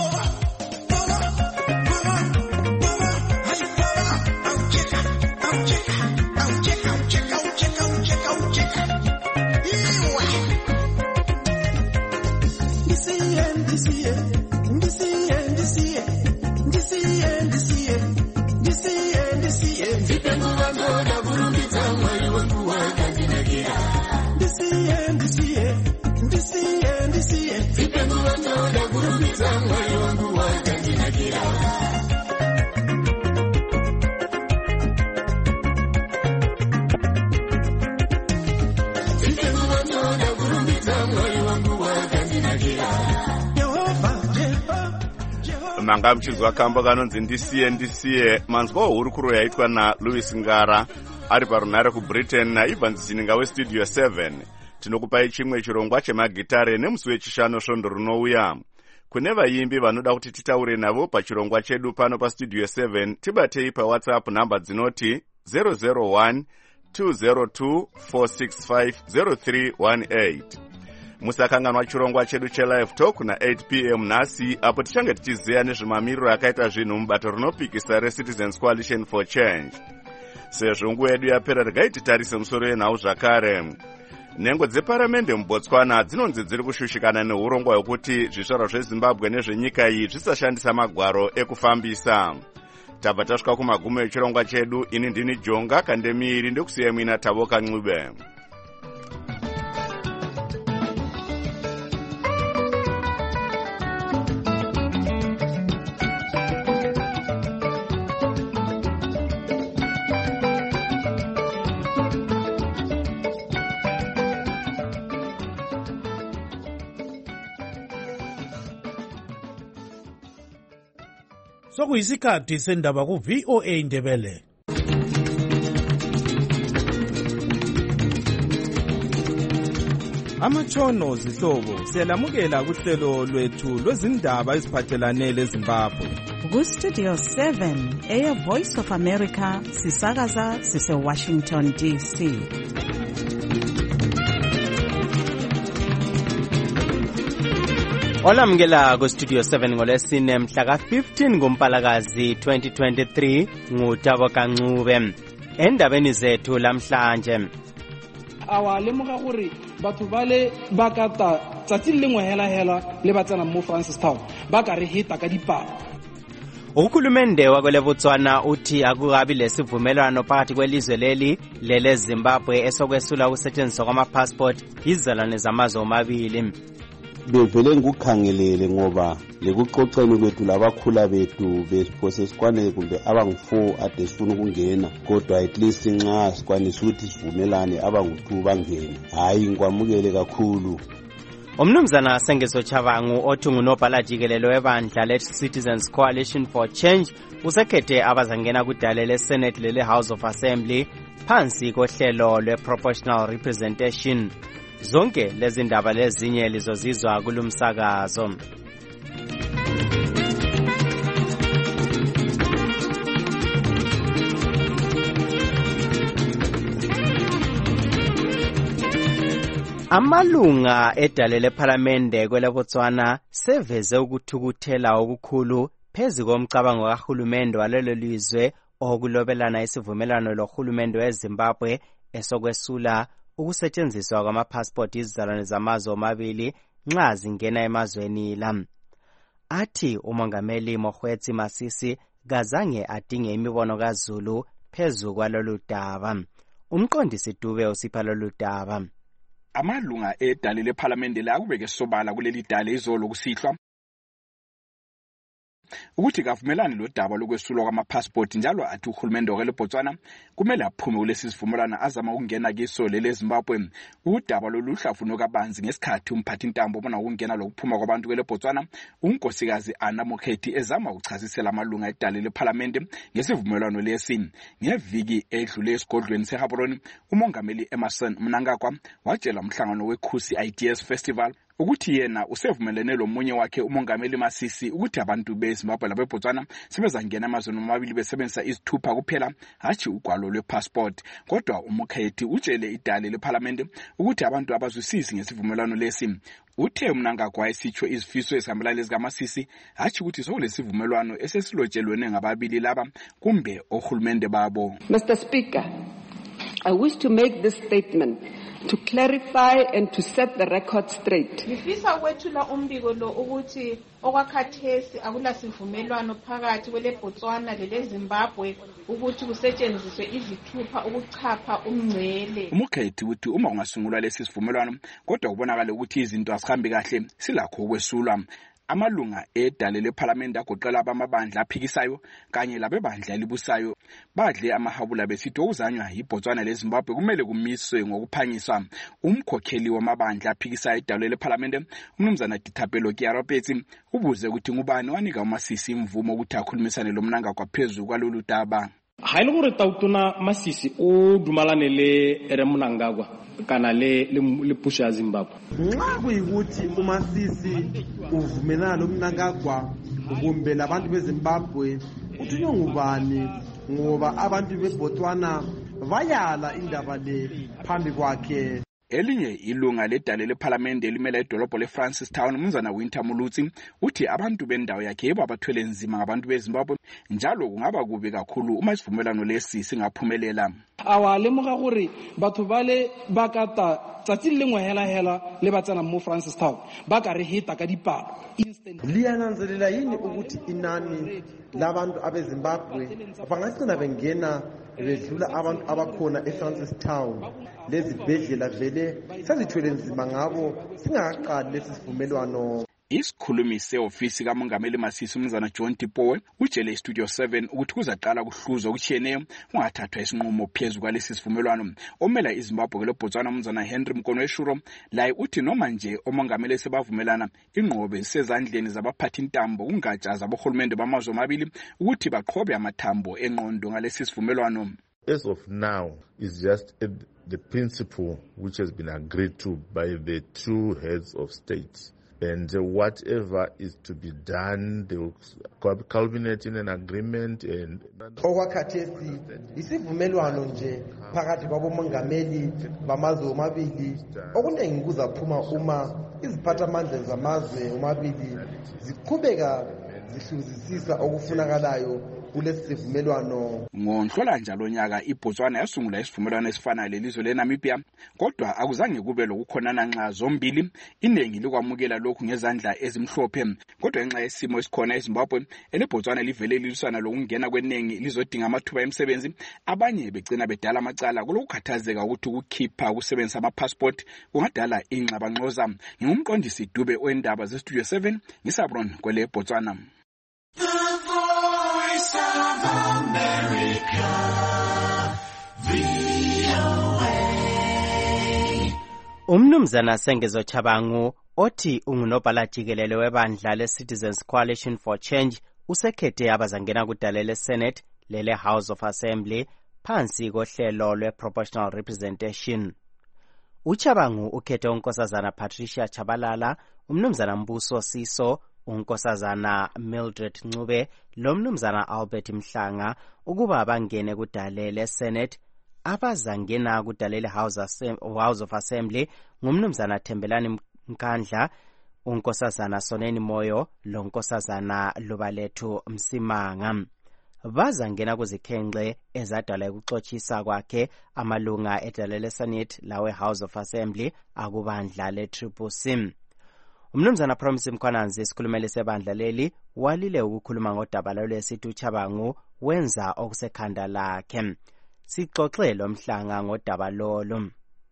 Manga mchizwa kambo kanonzi ndisiye manzwa hurukuro yaitwa naLouis Ngara ari parunhare kuBritain naIvan Zininga weStudio 7. Tinokupai chimwe chirongwa chemagitare nemusi wechishanu svondo runouya. Kune vaimbi vanoda kuti titaure navo pachirongwa chedu pano paStudio 7, tibatei paWhatsApp namba dzinoti 001 202 465 0318. Musakanganwa chirongwa chedu chelive talk na 8 p.m. nhasi, apo tichange tichiziya nezvemamiriro akaita zvinhu mubato rinopikisa reCitizens Coalition for Change. Sezvo nguva yedu yapera, regai titarise musoro yenhau zvakare. Nhengo dzeparamende muBotswana dzinonzi dziri kushushikana neurongwa hwekuti zvizvarwa zveZimbabwe nezvenyika iyi zvisashandisa magwaro ekufambisa. Tabva tasvika kumagumo echirongwa chedu. Ini ndini Jonga Kandemiri, ndikusiya mwina Tavoka Ncube. sokuyisikhathi sendaba ku-VOA Indebele. Amatshono zihlobo siyalamukela kuhlelo lwethu lwezindaba eziphathelane leZimbabwe. Ku-Studio 7 Air Voice of America sisakaza sise-Washington DC. Olamukela ku-Studio 7 ngolesine mhla ka-15 kuMpalakazi 2023 nguTabo Kancube. Endabeni zethu lamhlanje. Awa lemoga gore batho bale ba ka tsatsi lengwe hela le ba tsena mo Francistown ba ka re hita ka dipalo. Uhulumende wakwele Botswana uthi akukabi lesivumelwano phakathi kwelizwe leli lele Zimbabwe esokwesula ukusetshenziswa kwama-passport izizalwane zamazwe omabili. Bevele ngikukhangelele ngoba lekuxoxeni kwethu labakhula bethu besiphose sikwane kumbe abangu-4 ade sifuna ukungena kodwa at least nxa sikwanisa ukuthi sivumelane abangu-2 bangene. Hayi ngikwamukele kakhulu. Umnumzana Sengezo Chavangu othi ngunobhala jikelelo webandla le-Citizens Coalition for Change usekhethe abazangena kudale le-Senate lele-House of Assembly phansi kohlelo lwe-Proportional Representation. Zonke lezi ndaba lezinye lizozizwa kulumsakazo. Amalunga edale lePhalamende kwele Botswana seveze ukuthukuthela okukhulu phezu komcabango kahulumende walelo lizwe okulobelana isivumelwano lohulumende weZimbabwe esokwesula ukusetshenziswa kwama-passport izizalwane zamazwe omabili nxa zingena emazweni la. Athi umongameli Mokgweetsi Masisi kazange adinge imibono kaZulu phezu kwalolu daba. Umqondisi Dube usipha lolu daba. Amalunga edale lePhalamende la kubeke sobala kuleli dale izolo kusihlwa ukuthi kavumelane lo daba lokwesulwa kwama-passport njalo athi uhulumende wakele Botswana kumele aphume kulesi sivumelwano azama ukungena kiso lele Zimbabwe. Udaba loluhlafuno kabanzi ngesikhathi umphathi intambo obona ukungena lokuphuma kwabantu kwele Botswana unkosikazi Anna Mokhethi ezama ukuchasisela amalunga edale lePhalamende ngesivumelwano lesi. Ngeviki edlule esigodlweni seHaboroni umongameli Emerson Mnangagwa watshela umhlangano wekhusi IDS Festival ukuthi yena usevumelene lomunye wakhe umongameli Masisi ukuthi abantu beZimbabwe labeBotswana sebezangena emazweni omabili besebenzisa izithupha kuphela hathi ugwalo lwepassport. Kodwa uMokhethi utshele idale lePhalamende ukuthi abantu abazwisisi ngesivumelwano lesi. Uthe Mnangagwa esitsho izifiso ezihambelana lezikaMasisi hathi ukuthi sokulesivumelwano esesilotshelwene ngababili laba kumbe ohulumende babo. Mr. Speaker, I wish to make this statement to clarify and to set the record straight. Ngifisa ukwethula umbiko lo ukuthi okwakhathesi akulasivumelwano phakathi kwele Botswana lele Zimbabwe ukuthi kusetshenziswe izithupha ukuchapha umngcele. Umkhethi uthi uma ungasungulwa lesi sivumelwano kodwa kubonakala ukuthi izinto azihambi kahle silakho ukwesulwa. Amalunga edale lePhalamende agoqela abamabandla aphikisayo kanye labebandla elibusayo badle amahabula besithi okuzanywa yiBotswana leZimbabwe kumele kumiswe ngokuphangisa. Umkhokheli wamabandla aphikisayo edale lePhalamende umnumzana Dithapelo Kiaropetsi ubuze ukuthi ngubani wanika uMasisi imvumo ukuthi akhulumisane loMnangagwa phezulu kwalolu daba. Ha ile gore tautona Masisi o dumalane le Mnangagwa kana le push ya Zimbabwe. Nxa kuyikuthi uMasisi uvumelana loMnangagwa kumbe labantu beZimbabwe uthunywa ngubani ngoba abantu beBotswana bayala indaba le phambi kwakhe. Elinye ilunga ledale lePhalamende elimela idolobho leFrancistown umnumzana Winter Mulutsi uthi abantu bendawo yakhe yebo abathwele nzima ngabantu beZimbabwe njalo kungaba kubi kakhulu uma isivumelwano lesi singaphumelela. Awa lemoga gore batho bale ba ka tsatsi lengwe hela le ba tsena mo Francistown ba ka re hita ka dipalo. Liyananzelela yini ukuthi inani labantu abeZimbabwe bangagcina bengena bedlula abantu abakhona eFrancistown? Lezi bhedlela vele sezithwele nzima ngabo singaqali lesi sivumelwano. Isikhulumi se-ofisi kamongameli Masisi umnumzana John Tipowe utshele iStudio 7 ukuthi kuzaqala kuhluzwa okutshiyeneyo kungathathwa isinqumo phezu kwalesi sivumelwano. Omela iZimbabwe leBotswana umnumzana Henry Mkonweshuro laye uthi noma nje omongameli sebavumelana ingqobe zisezandleni zabaphathi intambo kungatsha zabohulumende bamazwe amabili ukuthi baqhobe amathambo engqondo ngalesi sivumelwano. As of now, it's just the principle which has been agreed to by the two heads of state. And whatever is to be done, they will culminate in an agreement. And okwakhathesi isivumelwano nje phakathi kwabomongameli bamazwe omabili okuningi kuzaphuma uma iziphathamandla zamazwe omabili ziqhubeka zihluzisisa okufunakalayo kulesi sivumelwano. Ngonhlola njalo nyaka iBotswana yasungula isivumelwano esifanayo lelizwe leNamibia, kodwa akuzange kube lokukhonana nxa zombili iningi likwamukela lokhu ngezandla ezimhlophe. Kodwa ngenxa yesimo esikhona eZimbabwe, eleBotswana livele lilisana lokungena kweningi lizodinga amathuba emsebenzi, abanye begcina bedala amacala kulokukhathazeka ukuthi ukukhipha ukusebenzisa amapassport kungadala ingxabanxoza. Ngingumqondisi Dube oendaba zeStudio 7 ngisabron kwele Botswana. Umnumzana Sengezo Chabangu othi ungunobhala jikelele webandla le-Citizens Coalition for Change usekhethe abazangena kudala le-Senate lele House of Assembly phansi kohlelo lwe-Proportional Representation. Uchabangu ukhethe unkosazana Patricia Chabalala, umnumzana Mbuso Siso, unkosazana Mildred Ncube lomnumzana Albert Mhlanga ukuba abangene kudala le-Senate. Abazangena kudala le-House of Assembly ngumnumzana Thembelani Mkandla, unkosazana Soneni Moyo lonkosazana Lubalethu Msimanga. Bazangena kuzikhenxe ezadala ukuxoxisa kwakhe amalunga edala le-Senate lawe House of Assembly akubandla le-CCC. Umnumzana Promise Mkhwananzi isikhulumeli sebandla leli walile ukukhuluma ngodaba lwesithi uChabangu wenza okusekhanda lakhe. Sixoxe lo Mhlanga ngodaba lolo.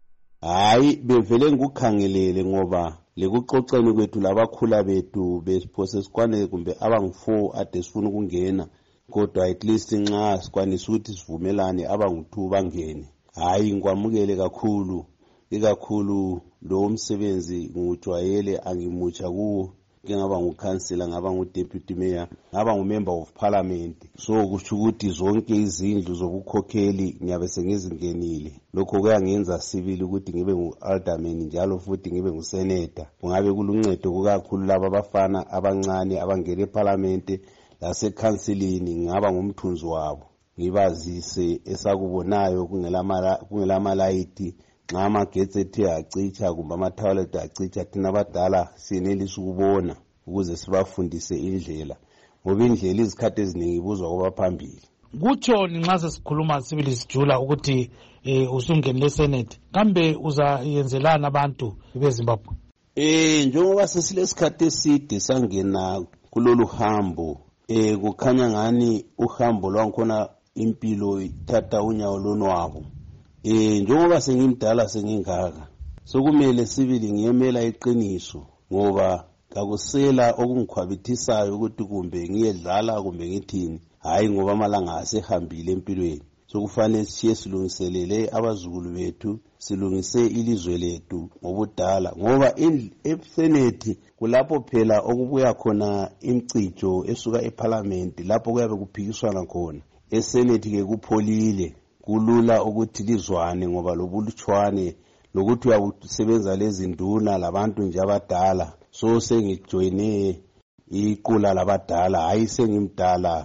Hayi bevele ngikukhangelele ngoba lekuxoxeni kwethu labakhula bethu besiphose sikwane kumbe abangu4 ade sifuna ukungena, kodwa at least nxa sikwanisa ukuthi sivumelane abangu2 bangene. Hayi ngikwamukele kakhulu, ikakhulu lo umsebenzi ngujwayele angimutsha kuwo. Ngaba ngukhansela, ngaba ngudeputy mayor, ngaba ngumember of parliament. So kusho ukuthi zonke izindlu zobukhokheli ngiyabe sengizingenile. Lokho kuyangenza sibili ukuthi ngibe ngu-alderman njalo futhi ngibe ngusenator. Kungabe kuluncedo kukakhulu laba abafana abancane abangena eparliament lasekhansilini, ngaba ngumthunzi wabo. Ngibazise esakubonayo kungela malayithi. Nxa amagetsi ethe acitsha kumbe amathawulethi acitsha, thina abadala siyenelisa ukubona ukuze sibafundise indlela, ngoba indlela izikhathi eziningi ibuzwa kwabaphambili. Kutsho nxa sesikhuluma sibili sijula ukuthi usungenile eSenate, kambe uzayenzelana abantu beZimbabwe? Njengoba sesilesikhathi eside sangena kulolu hambo, kukhanya ngani uhambo lwankhona impilo ithatha unyawo lonwabo. Njengoba sengimdala sengingaka, sokumele sibili ngiyemela iqiniso, ngoba kakusela okungikhwabithisayo ukuthi kumbe ngiyedlala kumbe ngithini. Hayi ngoba amalanga asehambile empilweni, sokufanele siye silungiselele abazukulu bethu, silungise ilizwe lethu ngobudala, ngoba eSenate kulapho phela okubuya khona imicijo esuka eParliament, lapho kuyabe kuphikiswana khona. ESenate ke kupholile, kulula ukuthi lizwane ngoba lobulutshwane lokuthi uyasebenza lezi nduna labantu nje abadala. So sengijoyine iqula labadala, hayi sengimdala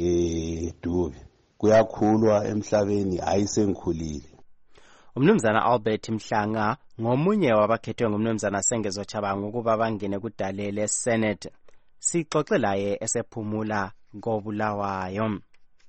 Dube. Kuyakhulwa emhlabeni, hayi sengikhulile. Umnumzana Albert Mhlanga ngomunye wabakhethwe ngumnumzana Sengezo Chabangu ukuba bangene kudala le-Senate. Sixoxe laye esephumula koBulawayo.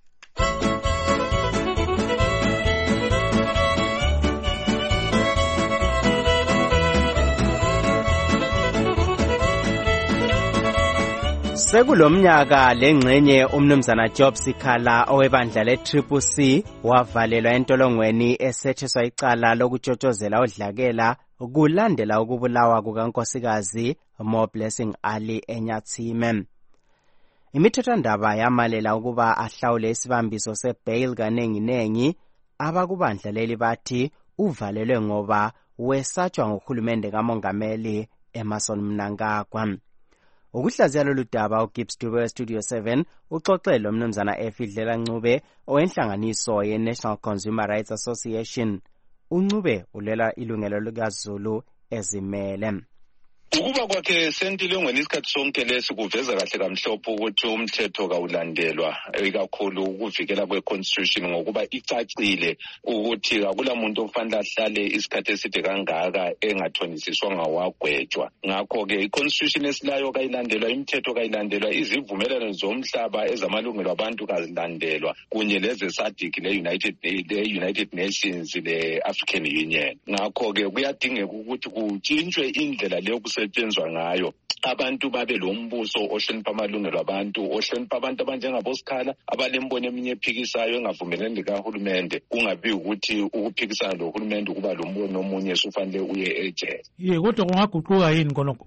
Sekulomnyaka lengxenye umnumzana Job Sikhala owebandla le-CCC wavalelwa entolongweni esetshenziswa icala lokutshotshozela odlakela kulandela ukubulawa kukankosikazi Moblessing Ali eNyatsime. Imithethwandaba yamalela ukuba ahlawule isibambiso sebail kanenginengi. Abakubandla leli bathi uvalelwe ngoba wesatshwa ngohulumende kamongameli Emmerson Mnangagwa. Ukuhlaziya lolu daba uGibbs Dube weStudio 7 uxoxe lo mnumzana Efidlela Ncube owenhlanganiso ye-National Consumer Rights Association. uNcube ulela ilungelo likaZulu ezimele. Ukuba kwakhe sentilongweni isikhathi sonke lesi kuveza kahle kamhlophe ukuthi umthetho kawulandelwa ikakhulu ukuvikela kwe-constitution ngokuba icacile ukuthi akula muntu ofanele ahlale isikhathi eside kangaka engathonisiswanga wagwetshwa. Ngakho-ke i-constitution esilayo kayilandelwa, imithetho kayilandelwa, izivumelwano zomhlaba ezamalungelo abantu kazilandelwa kunye leze-SADC le-United Nations le-African Union. Ngakho-ke kuyadingeka ukuthi kutshintshwe indlela leyo setshenzwa ngayo abantu babe lo mbuso ohlonipha amalungelo abantu, ohlonipha abantu abanjengaboSikhala abalembono eminye ephikisayo engavumelani likahulumende, kungabi ukuthi ukuphikisana lohulumende ukuba lo mbono omunye ufanele uye ejele. Kodwa kungaguquka yini khonokho?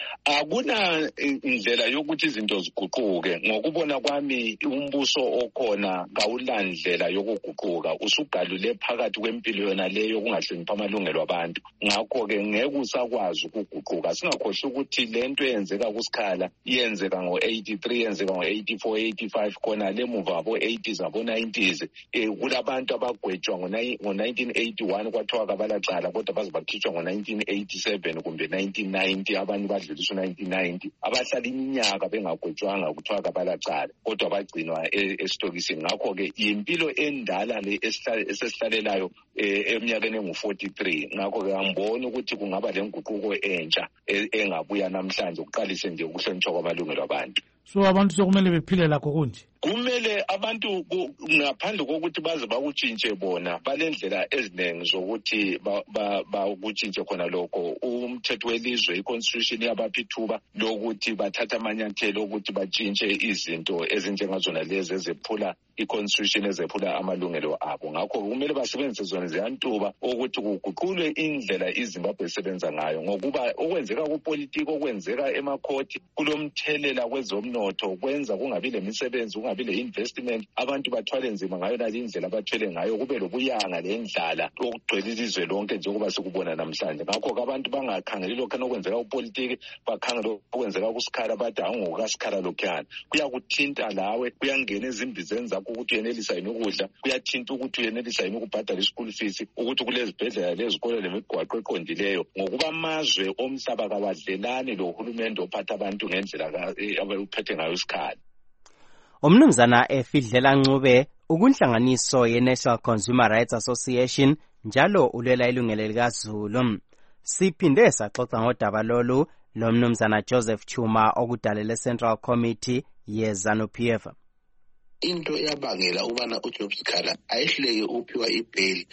Akuna indlela yokuthi izinto ziguquke. Ngokubona kwami umbuso okhona kawulandlela yokuguquka, usugalule phakathi kwempilo yona leyo kungahlonipha amalungelo abantu. Ngakho-ke ngeke usakwazi ukuguquka. Singakhohlwa ukuthi lento yenzeka kuSikhala yenzeka ngo-83, yenzeka ngo-84, 85 khona lemuva abo-80s abo-90s. Kulabantu abagwetshwa ngo-1981 kwathiwa kabalacala kodwa baze bakhitshwa ngo-1987 kumbe 1990, abanye badluliswa 1990 abahlala iminyaka bengagwetshwanga kuthiwa kabalacala kodwa bagcinwa esitokisini. Ngakho-ke impilo endala le esesihlalelayo eminyakeni engu-43. Ngakho-ke angiboni ukuthi kungaba lenguquko entsha engabuya namhlanje kuqalise nje ukuhlonishwa kwamalungelo abantu. So abantu sokumele bephile lakho kunje? Kumele abantu ngaphandle kokuthi baze bakutshintshe bona balendlela eziningi zokuthi bakutshintshe khona lokho. Umthetho welizwe, i-constitution yabapha ithuba lokuthi bathathe amanyathelo ukuthi batshintshe izinto ezinjengazona lezi ezephula i-constitution, ezephula amalungelo abo. Ngakho kumele basebenzise zona ziyantuba ukuthi kuguqulwe indlela iZimbabwe esebenza ngayo, ngokuba okwenzeka kupolitiki, okwenzeka emakhoti kulomthelela kwezomnotho, kwenza kungabi lemisebenzi, kungabi le-investment, abantu bathwale nzima ngayo nale indlela bathwele ngayo, kube lobuyanga lendlala okugcwele ilizwe lonke njengoba sikubona namhlanje. Ngakho-ke abantu bangakhangeli lokhu okwenzeka kupolitiki, bakhangele okwenzeka kuSikhala bathi ngokukaSikhala lokhuyana. Kuyakuthinta lawe, kuyangena ezimbizeni zakho ukuthi uyenelisa yini ukudla, kuyathinta ukuthi uyenelisa yini ukubhadala i-school fees, ukuthi kulezibhedlela lezikole lemigwaqo eqondileyo, ngokuba amazwe omhlaba kawadlelane lohulumende ophatha abantu ngendlela uphethe ngayo isikhala. Umnumzana Efidlela Ncube ukunhlanganiso ye-National Consumer Rights Association njalo ulwela ilungelo likaZulu. Siphinde saxoxa ngodaba lolu lo mnumzana Joseph Chuma okudalela Central Committee ye-ZANU-PF. Into yabangela ubana uJob Sikhala ayihleke uphiwa ibail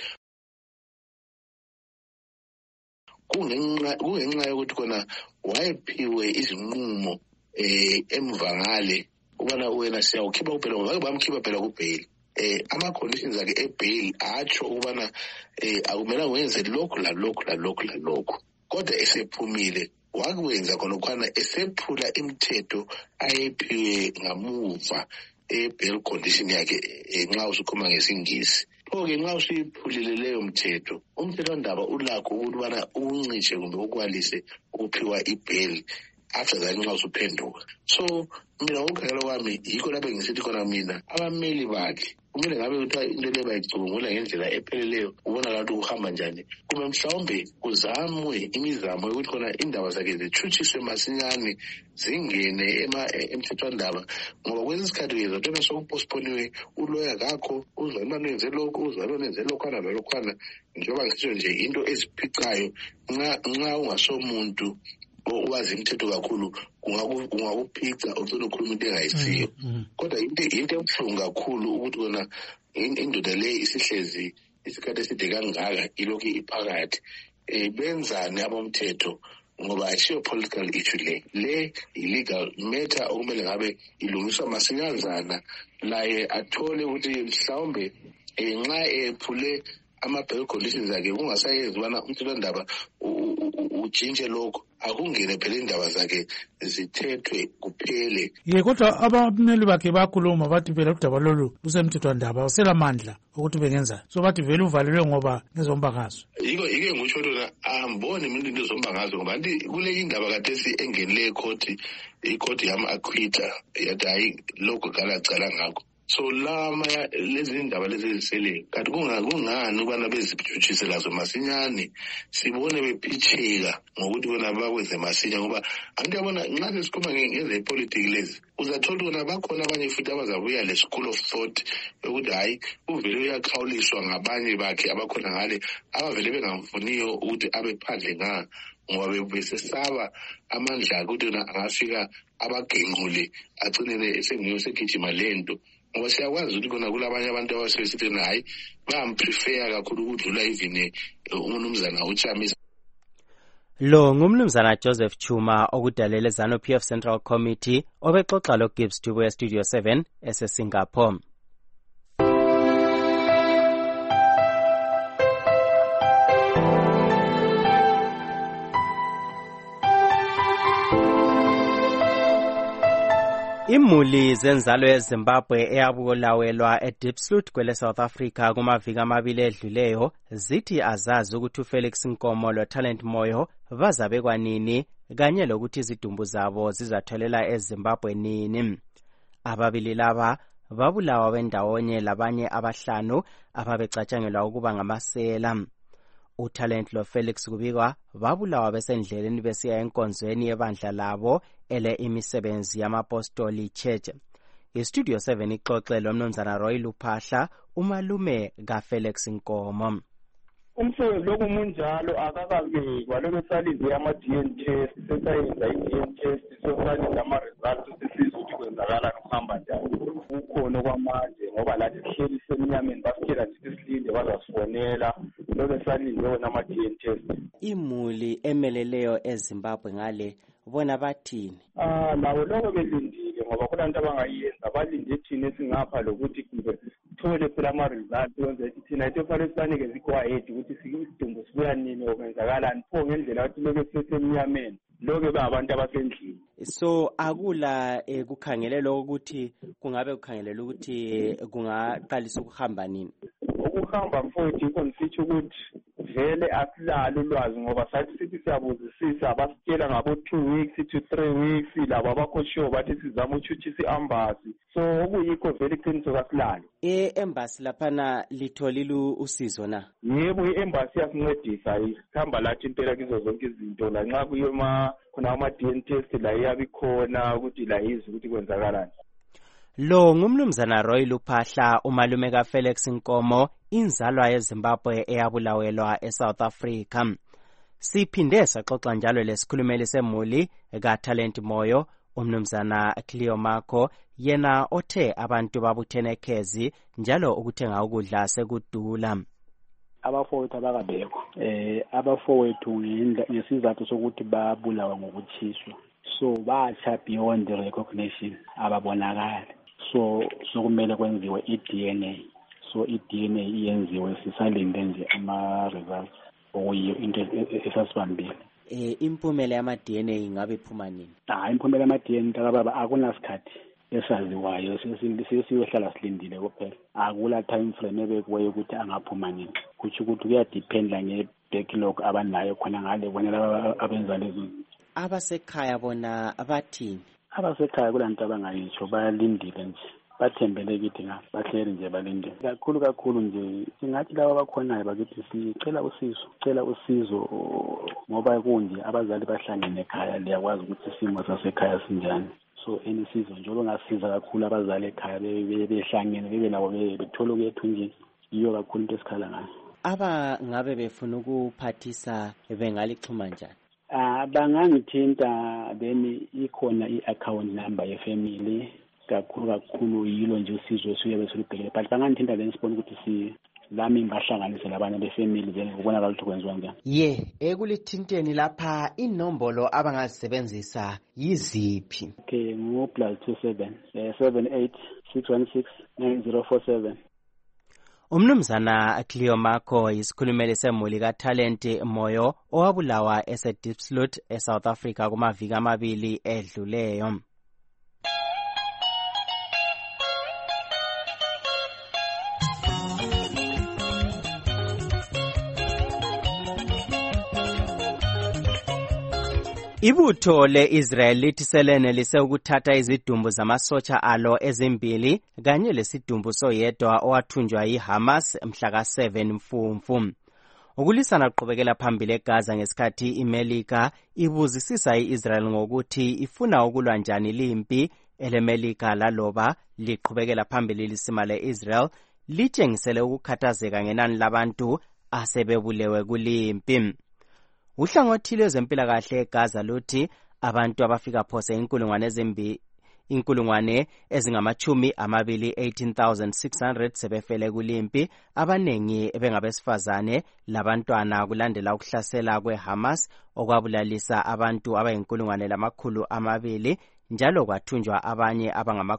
kungenxa yokuthi khona wayephiwe izinqumo emva ngale ubana wena siyawukhipha kuphela ngoba bamkhipha phela kubail. Ama-conditions akhe ebail atsho ubana akumela wenze lokhu lalokhu kodwa esephumile wakwenza khona esephula imithetho ayephiwe ngamuva bail condition yakhe nxa usukhuluma ngesingisi. Pho-ke nxa usuyiphulile leyo mthetho, umthethwandaba ulakho ukubana ukuncishe kumbe ukwalise ukuphiwa ibail after that nxa usuphenduka. So mina ngokukhangela kwami yikho lapho ngisithi khona mina abameli bakhe kumele ngabe kuthiwa into leyo bayicubungula ngendlela epheleleyo, ubonakala ukuthi kuhamba njani. Kumbe mhlawumbe kuzamwe imizamo yokuthi khona indaba zakhe zitshutshiswe masinyane zingene emthethwandaba, ngoba kwesinye isikhathi uyezwa sokuposponiwe uloya kakho, uzalwane wenze lokhu, uzalwane wenze lokhwana lalokhwana, njengoba ngisitsho nje into eziphicayo. Nxa ungasomuntu owazi imithetho kakhulu kungakuphica ucela ukhuluma into engayisiyo. Kodwa into ebuhlungu kakhulu ukuthi kona indoda le isihlezi isikhathi eside kangaka ilokhu iphakathi. Benzani abomthetho ngoba achiyo political issue le illegal matter okumele ngabe ilungiswa masinyazana, laye athole ukuthi mhlawumbe nxa ephule ama-bail conditions akhe kungasayenzi ubana umthethwandaba utshintshe lokho, akungene phela indaba zakhe zithethwe kuphele. Kodwa abameli bakhe bakhuluma bathi phela udaba lolu lusemthethwandaba uselamandla ukuthi bengenza, so bathi vele uvalelwe ngoba ngezombangazwe. Yike ngusho lona amboni mina into zombangazwe ngoba anti kule indaba kathesi engenile ikhoti yama-acquitter yathi hayi lokho cala ngakho. So lezi indaba lezi eziseleyo kanti kungani ubana beziphuthise lazo masinyane sibone bephitheka ngokuthi bona bakwenze masinya, ngoba angiyabona nxa sesikhuluma ngezepolitiki lezi uzathola bona bakhona abanye futhi abazabuya le school of thought yokuthi hayi uvele uyakhawuliswa ngabanye bakhe abakhona ngale abavele bengamfuniyo ukuthi abe phandle ngoba besesaba amandla ukuthi angafika abagenqule agcinene esengiyo segijima lento. Ngoba siyakwazi ukuthi kona kulabanye abantu abasebesithi hayi bayamprefer kakhulu ukudlula even umnumzana uChamisa. Lo ngumnumzana Joseph Chuma okudalela ZANU-PF Central Committee obexoxa lo Gibbs Dubo Studio 7 eseSingapore. Imuli zenzalo eZimbabwe eyabulawelwa eDiepsloot kwele South Africa kumaviki amabili edluleyo zithi azazi ukuthi uFelix Nkomo loTalent Moyo bazabekwa nini kanye lokuthi izidumbu zabo zizatholela eZimbabwe nini. Ababili laba babulawa bendawonye labanye abahlanu ababecatshangelwa ukuba ngamasela. uTalent loFelix kubikwa babulawa besendleleni besiya enkonzweni yebandla labo ele imisebenzi yamapostoli church. IStudio 7 ixoxe lomnumzana Roy Luphahla umalume kaFelix Nkomo. Umsebenzi lokumunjalo akakabekwa lokusalinde ama-DNA test sesayenza i-DNA test sosalinde ama-results sesizwe ukuthi kwenzakala nokuhamba njani. Ukhona okwamanje ngoba lathi sihleli semnyameni basitshela sithi silinde bazasifonela lokusalinde wona ama-DNA test. Imuli emeleleyo eZimbabwe ngale bona bathini? Nabo lokho belindile ngoba kulanto abangayenza balinde thina esingapha lokuthi kumbe thole phela ama-results wenza ukuthi thina into efanele sibanikeze i-go-ahead ukuthi isidumbu sibuya nini okwenzakalani pho ngendlela yokuthi loke sisesemnyameni loke babantu abasendlini. So akula kukhangelelwa ukuthi kungabe kukhangelelwa ukuthi kungaqalisa ukuhamba nini? Ukuhamba mfowethu yikho ngisitsho ukuthi vele asilalo ulwazi ngoba sathi sithi siyabuzisisa basitshela ngabo 2 weeks to 3 weeks labo abakho sure bathi sizama ukuthuthisa i-ambasi, so okuyikho vele iqiniso kasilalo. I-embassy laphana litholile usizo na? Yebo, i-embassy yasincedisa ihamba lathi impela kizo zonke izinto lanxa kuyema khona ama-DNA test la iyabe ikhona ukuthi la yizi ukuthi kwenzakalani. Lo ngumnumzana Roy Luphahla umalume kaFelix Nkomo inzalwa yeZimbabwe eyabulawelwa eSouth Africa. Siphinde saxoxa njalo lesikhulumeli semuli kaTalent Moyo umnumzana Cleo Marco yena othe abantu babuthene khezi njalo ukuthenga ukudla sekudula. Abafowethu abakabekho abafowethu ngesizathu sokuthi babulawa ngokuthiswa, so batsha beyond the recognition ababonakala, so sokumele kwenziwe i-DNA, so i-DNA iyenziwe sisalinde nje ama-results okuyiyo into esasibambile. Impumela yama-DNA ingabe iphuma nini? Impumela yama-DNA ntakababa akunasikhathi esaziwayo sesiyohlala silindile kuphela, akula time frame ebekiweyo ukuthi angaphuma nini, kutsho ukuthi kuyadependa nge-backlog abanayo khona ngale bona laba abenza lezo. Abasekhaya bona abathini? Abasekhaya kulanto abangayitsho balindile nje, bathembele kithi bahleli nje balindile kakhulu nje. Singathi laba abakhonayo bakithi sicela usizo ngoba kunje abazali bahlangene ekhaya liyakwazi ukuthi isimo sasekhaya sinjani, so enisizo nje olungasiza kakhulu abazali ekhaya behlangene bebe nabo bethola ukuyethu nje yiyo kakhulu into esikhala ngayo. Aba ngabe befuna ukuphathisa bengalixhuma njani? Bangangithinta then ikhona i-account number yefamily kakhulu yilo nje usizo suyabe solibhekele, but bangangithinta then sibone ukuthi lami ngibahlanganise labanye befamily then kubonakala ukuthi kwenziwa njani. Ekulithinteni lapha inombolo abangazisebenzisa yiziphi? Okay, +27 78 616 9047. Umnumzana Cleo Marco isikhulumeli semuli kaTalent Moyo owabulawa eseDiepsloot eSouth Africa kumaviki amabili edluleyo. Ibutho le-Israel lithi selenelise ukuthatha izidumbu zamasotsha alo ezimbili kanye lesidumbu soyedwa owathunjwa yiHamas mhla ka-7 Mfumfu. Ukulisana kuqhubekela phambili eGaza ngesikhathi iMelika ibuzisisa i-Israel ngokuthi ifuna ukulwa njani limpi eleMelika laloba liqhubekela phambili lisima le-Israel litshengisele ukukhathazeka ngenani labantu asebebulewe kulimpi. Uhlangothi lwezempilakahle eGaza luthi abantu abafika phose inkulungwane ezingama-18,600 sebefele kulimpi, abanengi bengabesifazane labantwana kulandela ukuhlasela kweHamas okwabulalisa abantu abayi1,200 njalo kwathunjwa abanye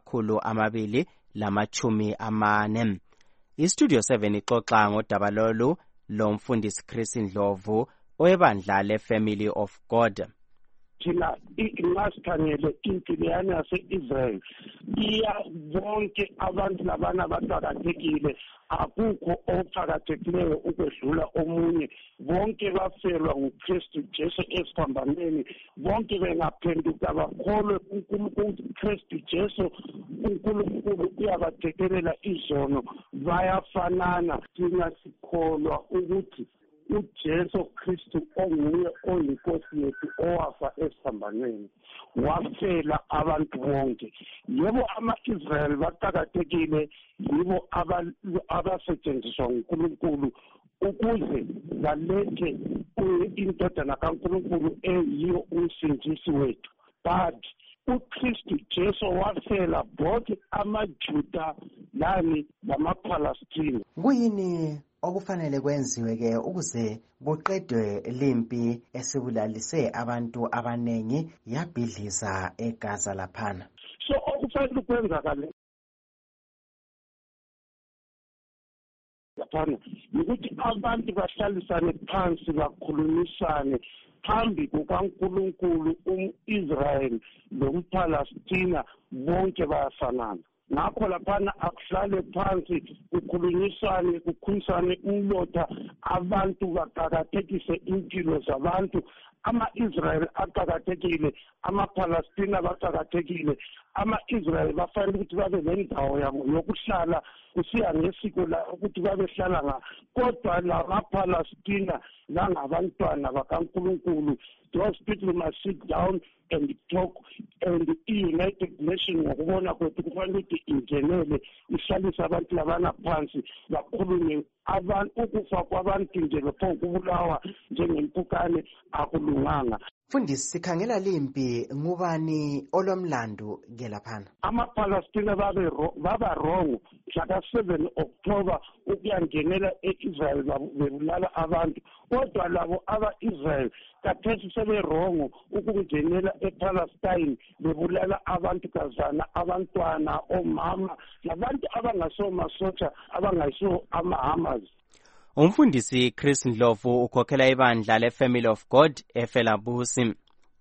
abangama-240. Istudio 7 ixoxa ngodaba lolu lomfundisi Chris Ndlovu owebandla le-Family of God. Thina ingasikhangele impilo yase-Israel iya bonke abantu labana baqakathekile, akukho oqakathekileyo ukwedlula omunye. Bonke bafelwa nguKristu Jesu esiphambanweni, bonke bengaphenduka bakholwe kuKristu Jesu, uNkulunkulu uyabathekelela izono, bayafanana. Thina sikholwa ukuthi uJesu Kristu onguye oyinkosi yethu owafa esiphambanweni wafela abantu bonke. Yebo ama-Israel baqakathekile, yibo abasetshenziswa nguNkulunkulu ukuze balethe indodana kaNkulunkulu eyiyo umsindisi wethu. But uKristu Jesu wafela both amaJuda lani lamaPalestina. Kuyini okufanele kwenziwe ke ukuze kuqedwe limpi esibulalise abantu abanengi yabhidliza eGaza laphana? So okufanele kwenzakale laphana ukuthi abantu bahlalisane phansi bakhulumisane phambi kukaNkulunkulu. Israel lomPalestina bonke bayafanana. Ngakho laphana akuhlale phansi kukhulunyiswane umlotha, abantu baqakathekise impilo zabantu. Ama-Israel aqakathekile, amaPalestina baqakathekile. Ama-Israel bafanele ukuthi babe nendawo yabo yokuhlala kusiya ngesiko la ukuthi babehlala nga, kodwa lamaPalestina langabantwana bakaNkulunkulu, those people must sit down and talk, and i-United Nations ngokubona kwethu kufanele ukuthi ingenele ihlalise abantu labana phansi bakhulume. Ukufa kwabantu nje bepho kubulawa njengempukane akulunganga. Mfundisi, sikhangela limpi ngubani olomlando ke laphana? AmaPalestina baba wrong mhla ka-7 October ukuyangenela e-Israel bebulala abantu, kodwa labo aba-Israel kathesi sebe-wrong ukungenela ePalestine bebulala abantu kazana, abantwana, omama, labantu abangasomasotsha abangayisiwo ama-Hamas. Umfundisi Chris Ndlovu ukhokhela ibandla le-Family of God eFelabusi.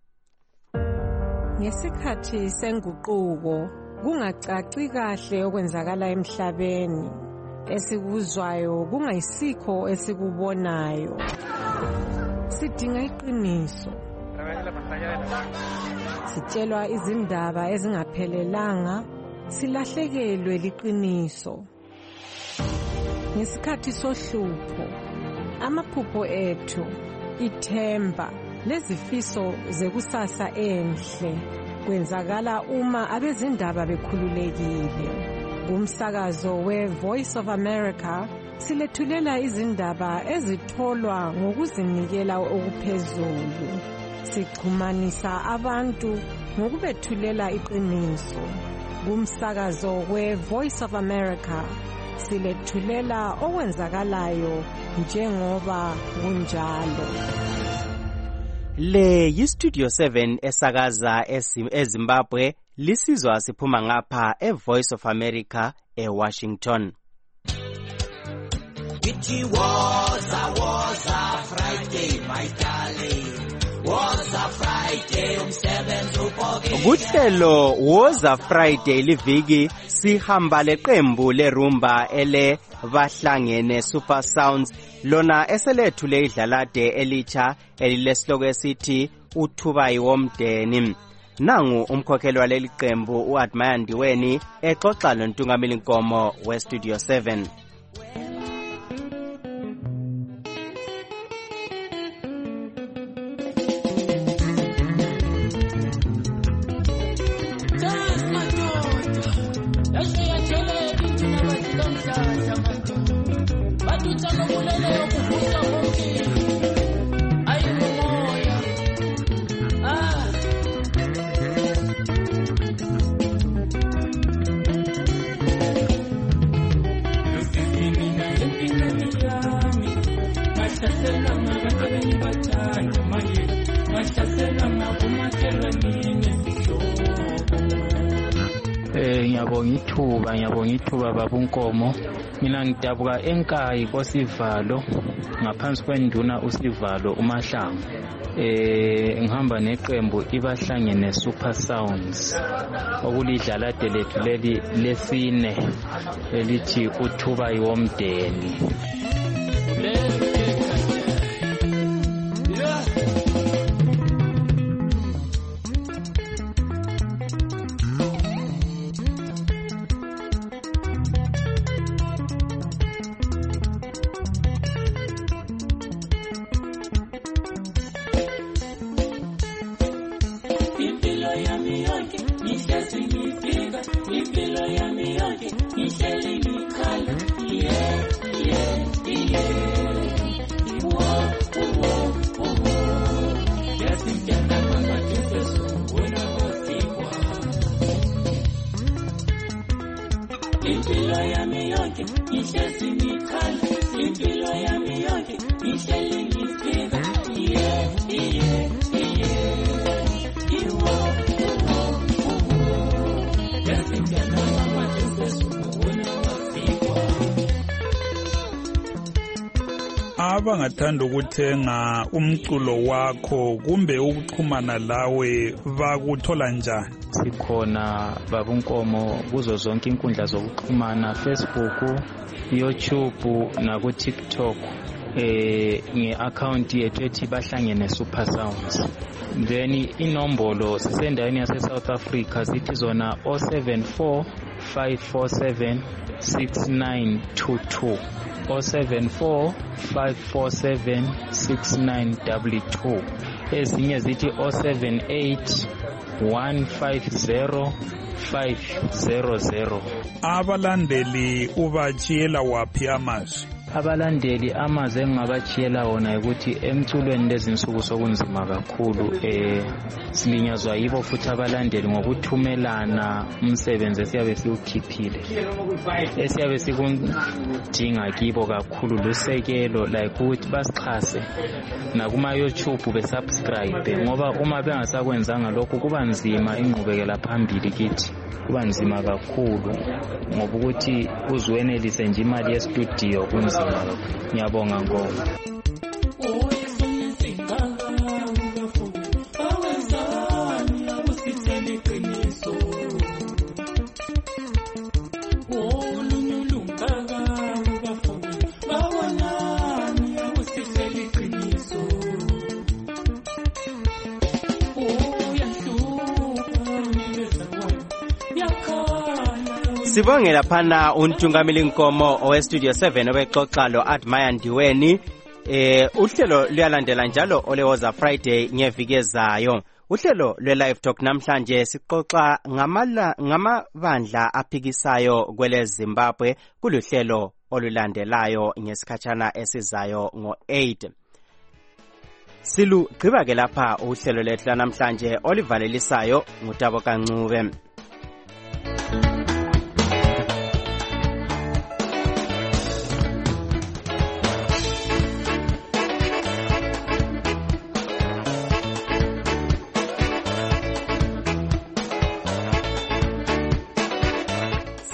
Ngesikhathi senguquko kungacaci kahle okwenzakala emhlabeni, esikuzwayo kungayisikho esikubonayo. Sidinga iqiniso. Sitshelwa izindaba ezingaphelelanga, silahlekelwe liqiniso. Ngesikhathi sohlupho, amaphupho ethu, ithemba lezifiso zekusasa enhle kwenzakala uma abezindaba bekhululekile. Kumsakazo we-Voice of America silethulela izindaba ezitholwa ngokuzinikela okuphezulu. Sixhumanisa abantu ngokubethulela iqiniso. Kumsakazo we-Voice of America silethulela okwenzakalayo njengoba kunjalo. Le yiStudio 7 esakaza eZimbabwe, lisizwa siphuma ngapha eVoice of America eWashington. Ichi woza Friday my darling. Woza Friday umsebenzi upoki. Kuhlelo Woza Friday liviki sihamba leqembu lerumba ele bahlangene Super Sounds lona eselethule idlalade elicha elilesihloko esithi uthubayi womdeni. Nangu umkhokheli waleli qembu uAdmire Ndiweni exoxa lontungameli Nkomo weStudio 7. Ngiyabonga ithuba baba uNkomo. Mina ngidabuka enkayi koSivalo ngaphansi kwenduna uSivalo uMahlangu. Ngihamba neqembu ibahlangene Super Sounds okulidlalade lethu leli lesine elithi uthubayi womdeni. Abangathanda ukuthenga umculo wakho kumbe ukuxhumana lawe bakuthola njani? Sikhona baba uNkomo kuzo zonke inkundla zokuxhumana, Facebook, YouTube na ku TikTok. Nge-account yethu ethi bahlangene Super Sounds. Then inombolo sisendaweni yase South Africa zithi zona 074 547 6922 074 547 6922. Ezinye zithi 078 150 500. Abalandeli ubachiyela waphi amazwi? Abalandeli amazwi engabachiyela wona ukuthi emculweni lezinsuku sokunzima kakhulu, silinyazwa yibo futhi abalandeli ngokuthumelana umsebenzi esiyabe siwukhiphile, esiyabe sikudinga kibo kakhulu lusekelo like ukuthi basixhase nakuma YouTube besubscribe, ngoba uma bengasakwenzanga lokho kuba nzima ingqubekela phambili kithi, kuba nzima kakhulu ngoba ukuthi uzwenelise nje imali ye-studio kunzima. Ngiyabonga Nkomo. Sibongela phana untungameli Nkomo oweStudio 7 obexoxa lo Admire Ndiweni. Uhlelo luyalandela njalo ole Woza Friday ngeviki ezayo. Uhlelo lwe-Live Talk namhlanje sixoxa ngamabandla aphikisayo kwele Zimbabwe kuluhlelo olulandelayo ngesikhatshana esizayo ngo-8. Silugqiba ke lapha uhlelo lethu namhlanje olivalelisayo ngutabo kancube.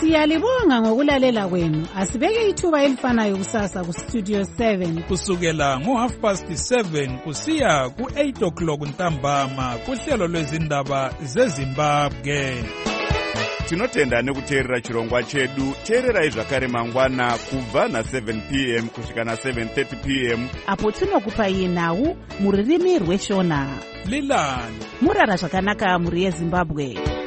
Siyalibonga ngokulalela kwenu. Asibeke ithuba elifanayo kusasa ku Studio 7 kusukela ngo7:30 kusiya ku8 ntambama kuhlelo lwezindaba zeZimbabwe. Tinotenda nekuteerera chirongwa chedu. Teererai zvakare mangwana kubva na7 p.m. kusvika na7:30 p.m. apo tinokupai nhau mururimi rweshona. Lilani murara zvakanaka muri yeZimbabwe.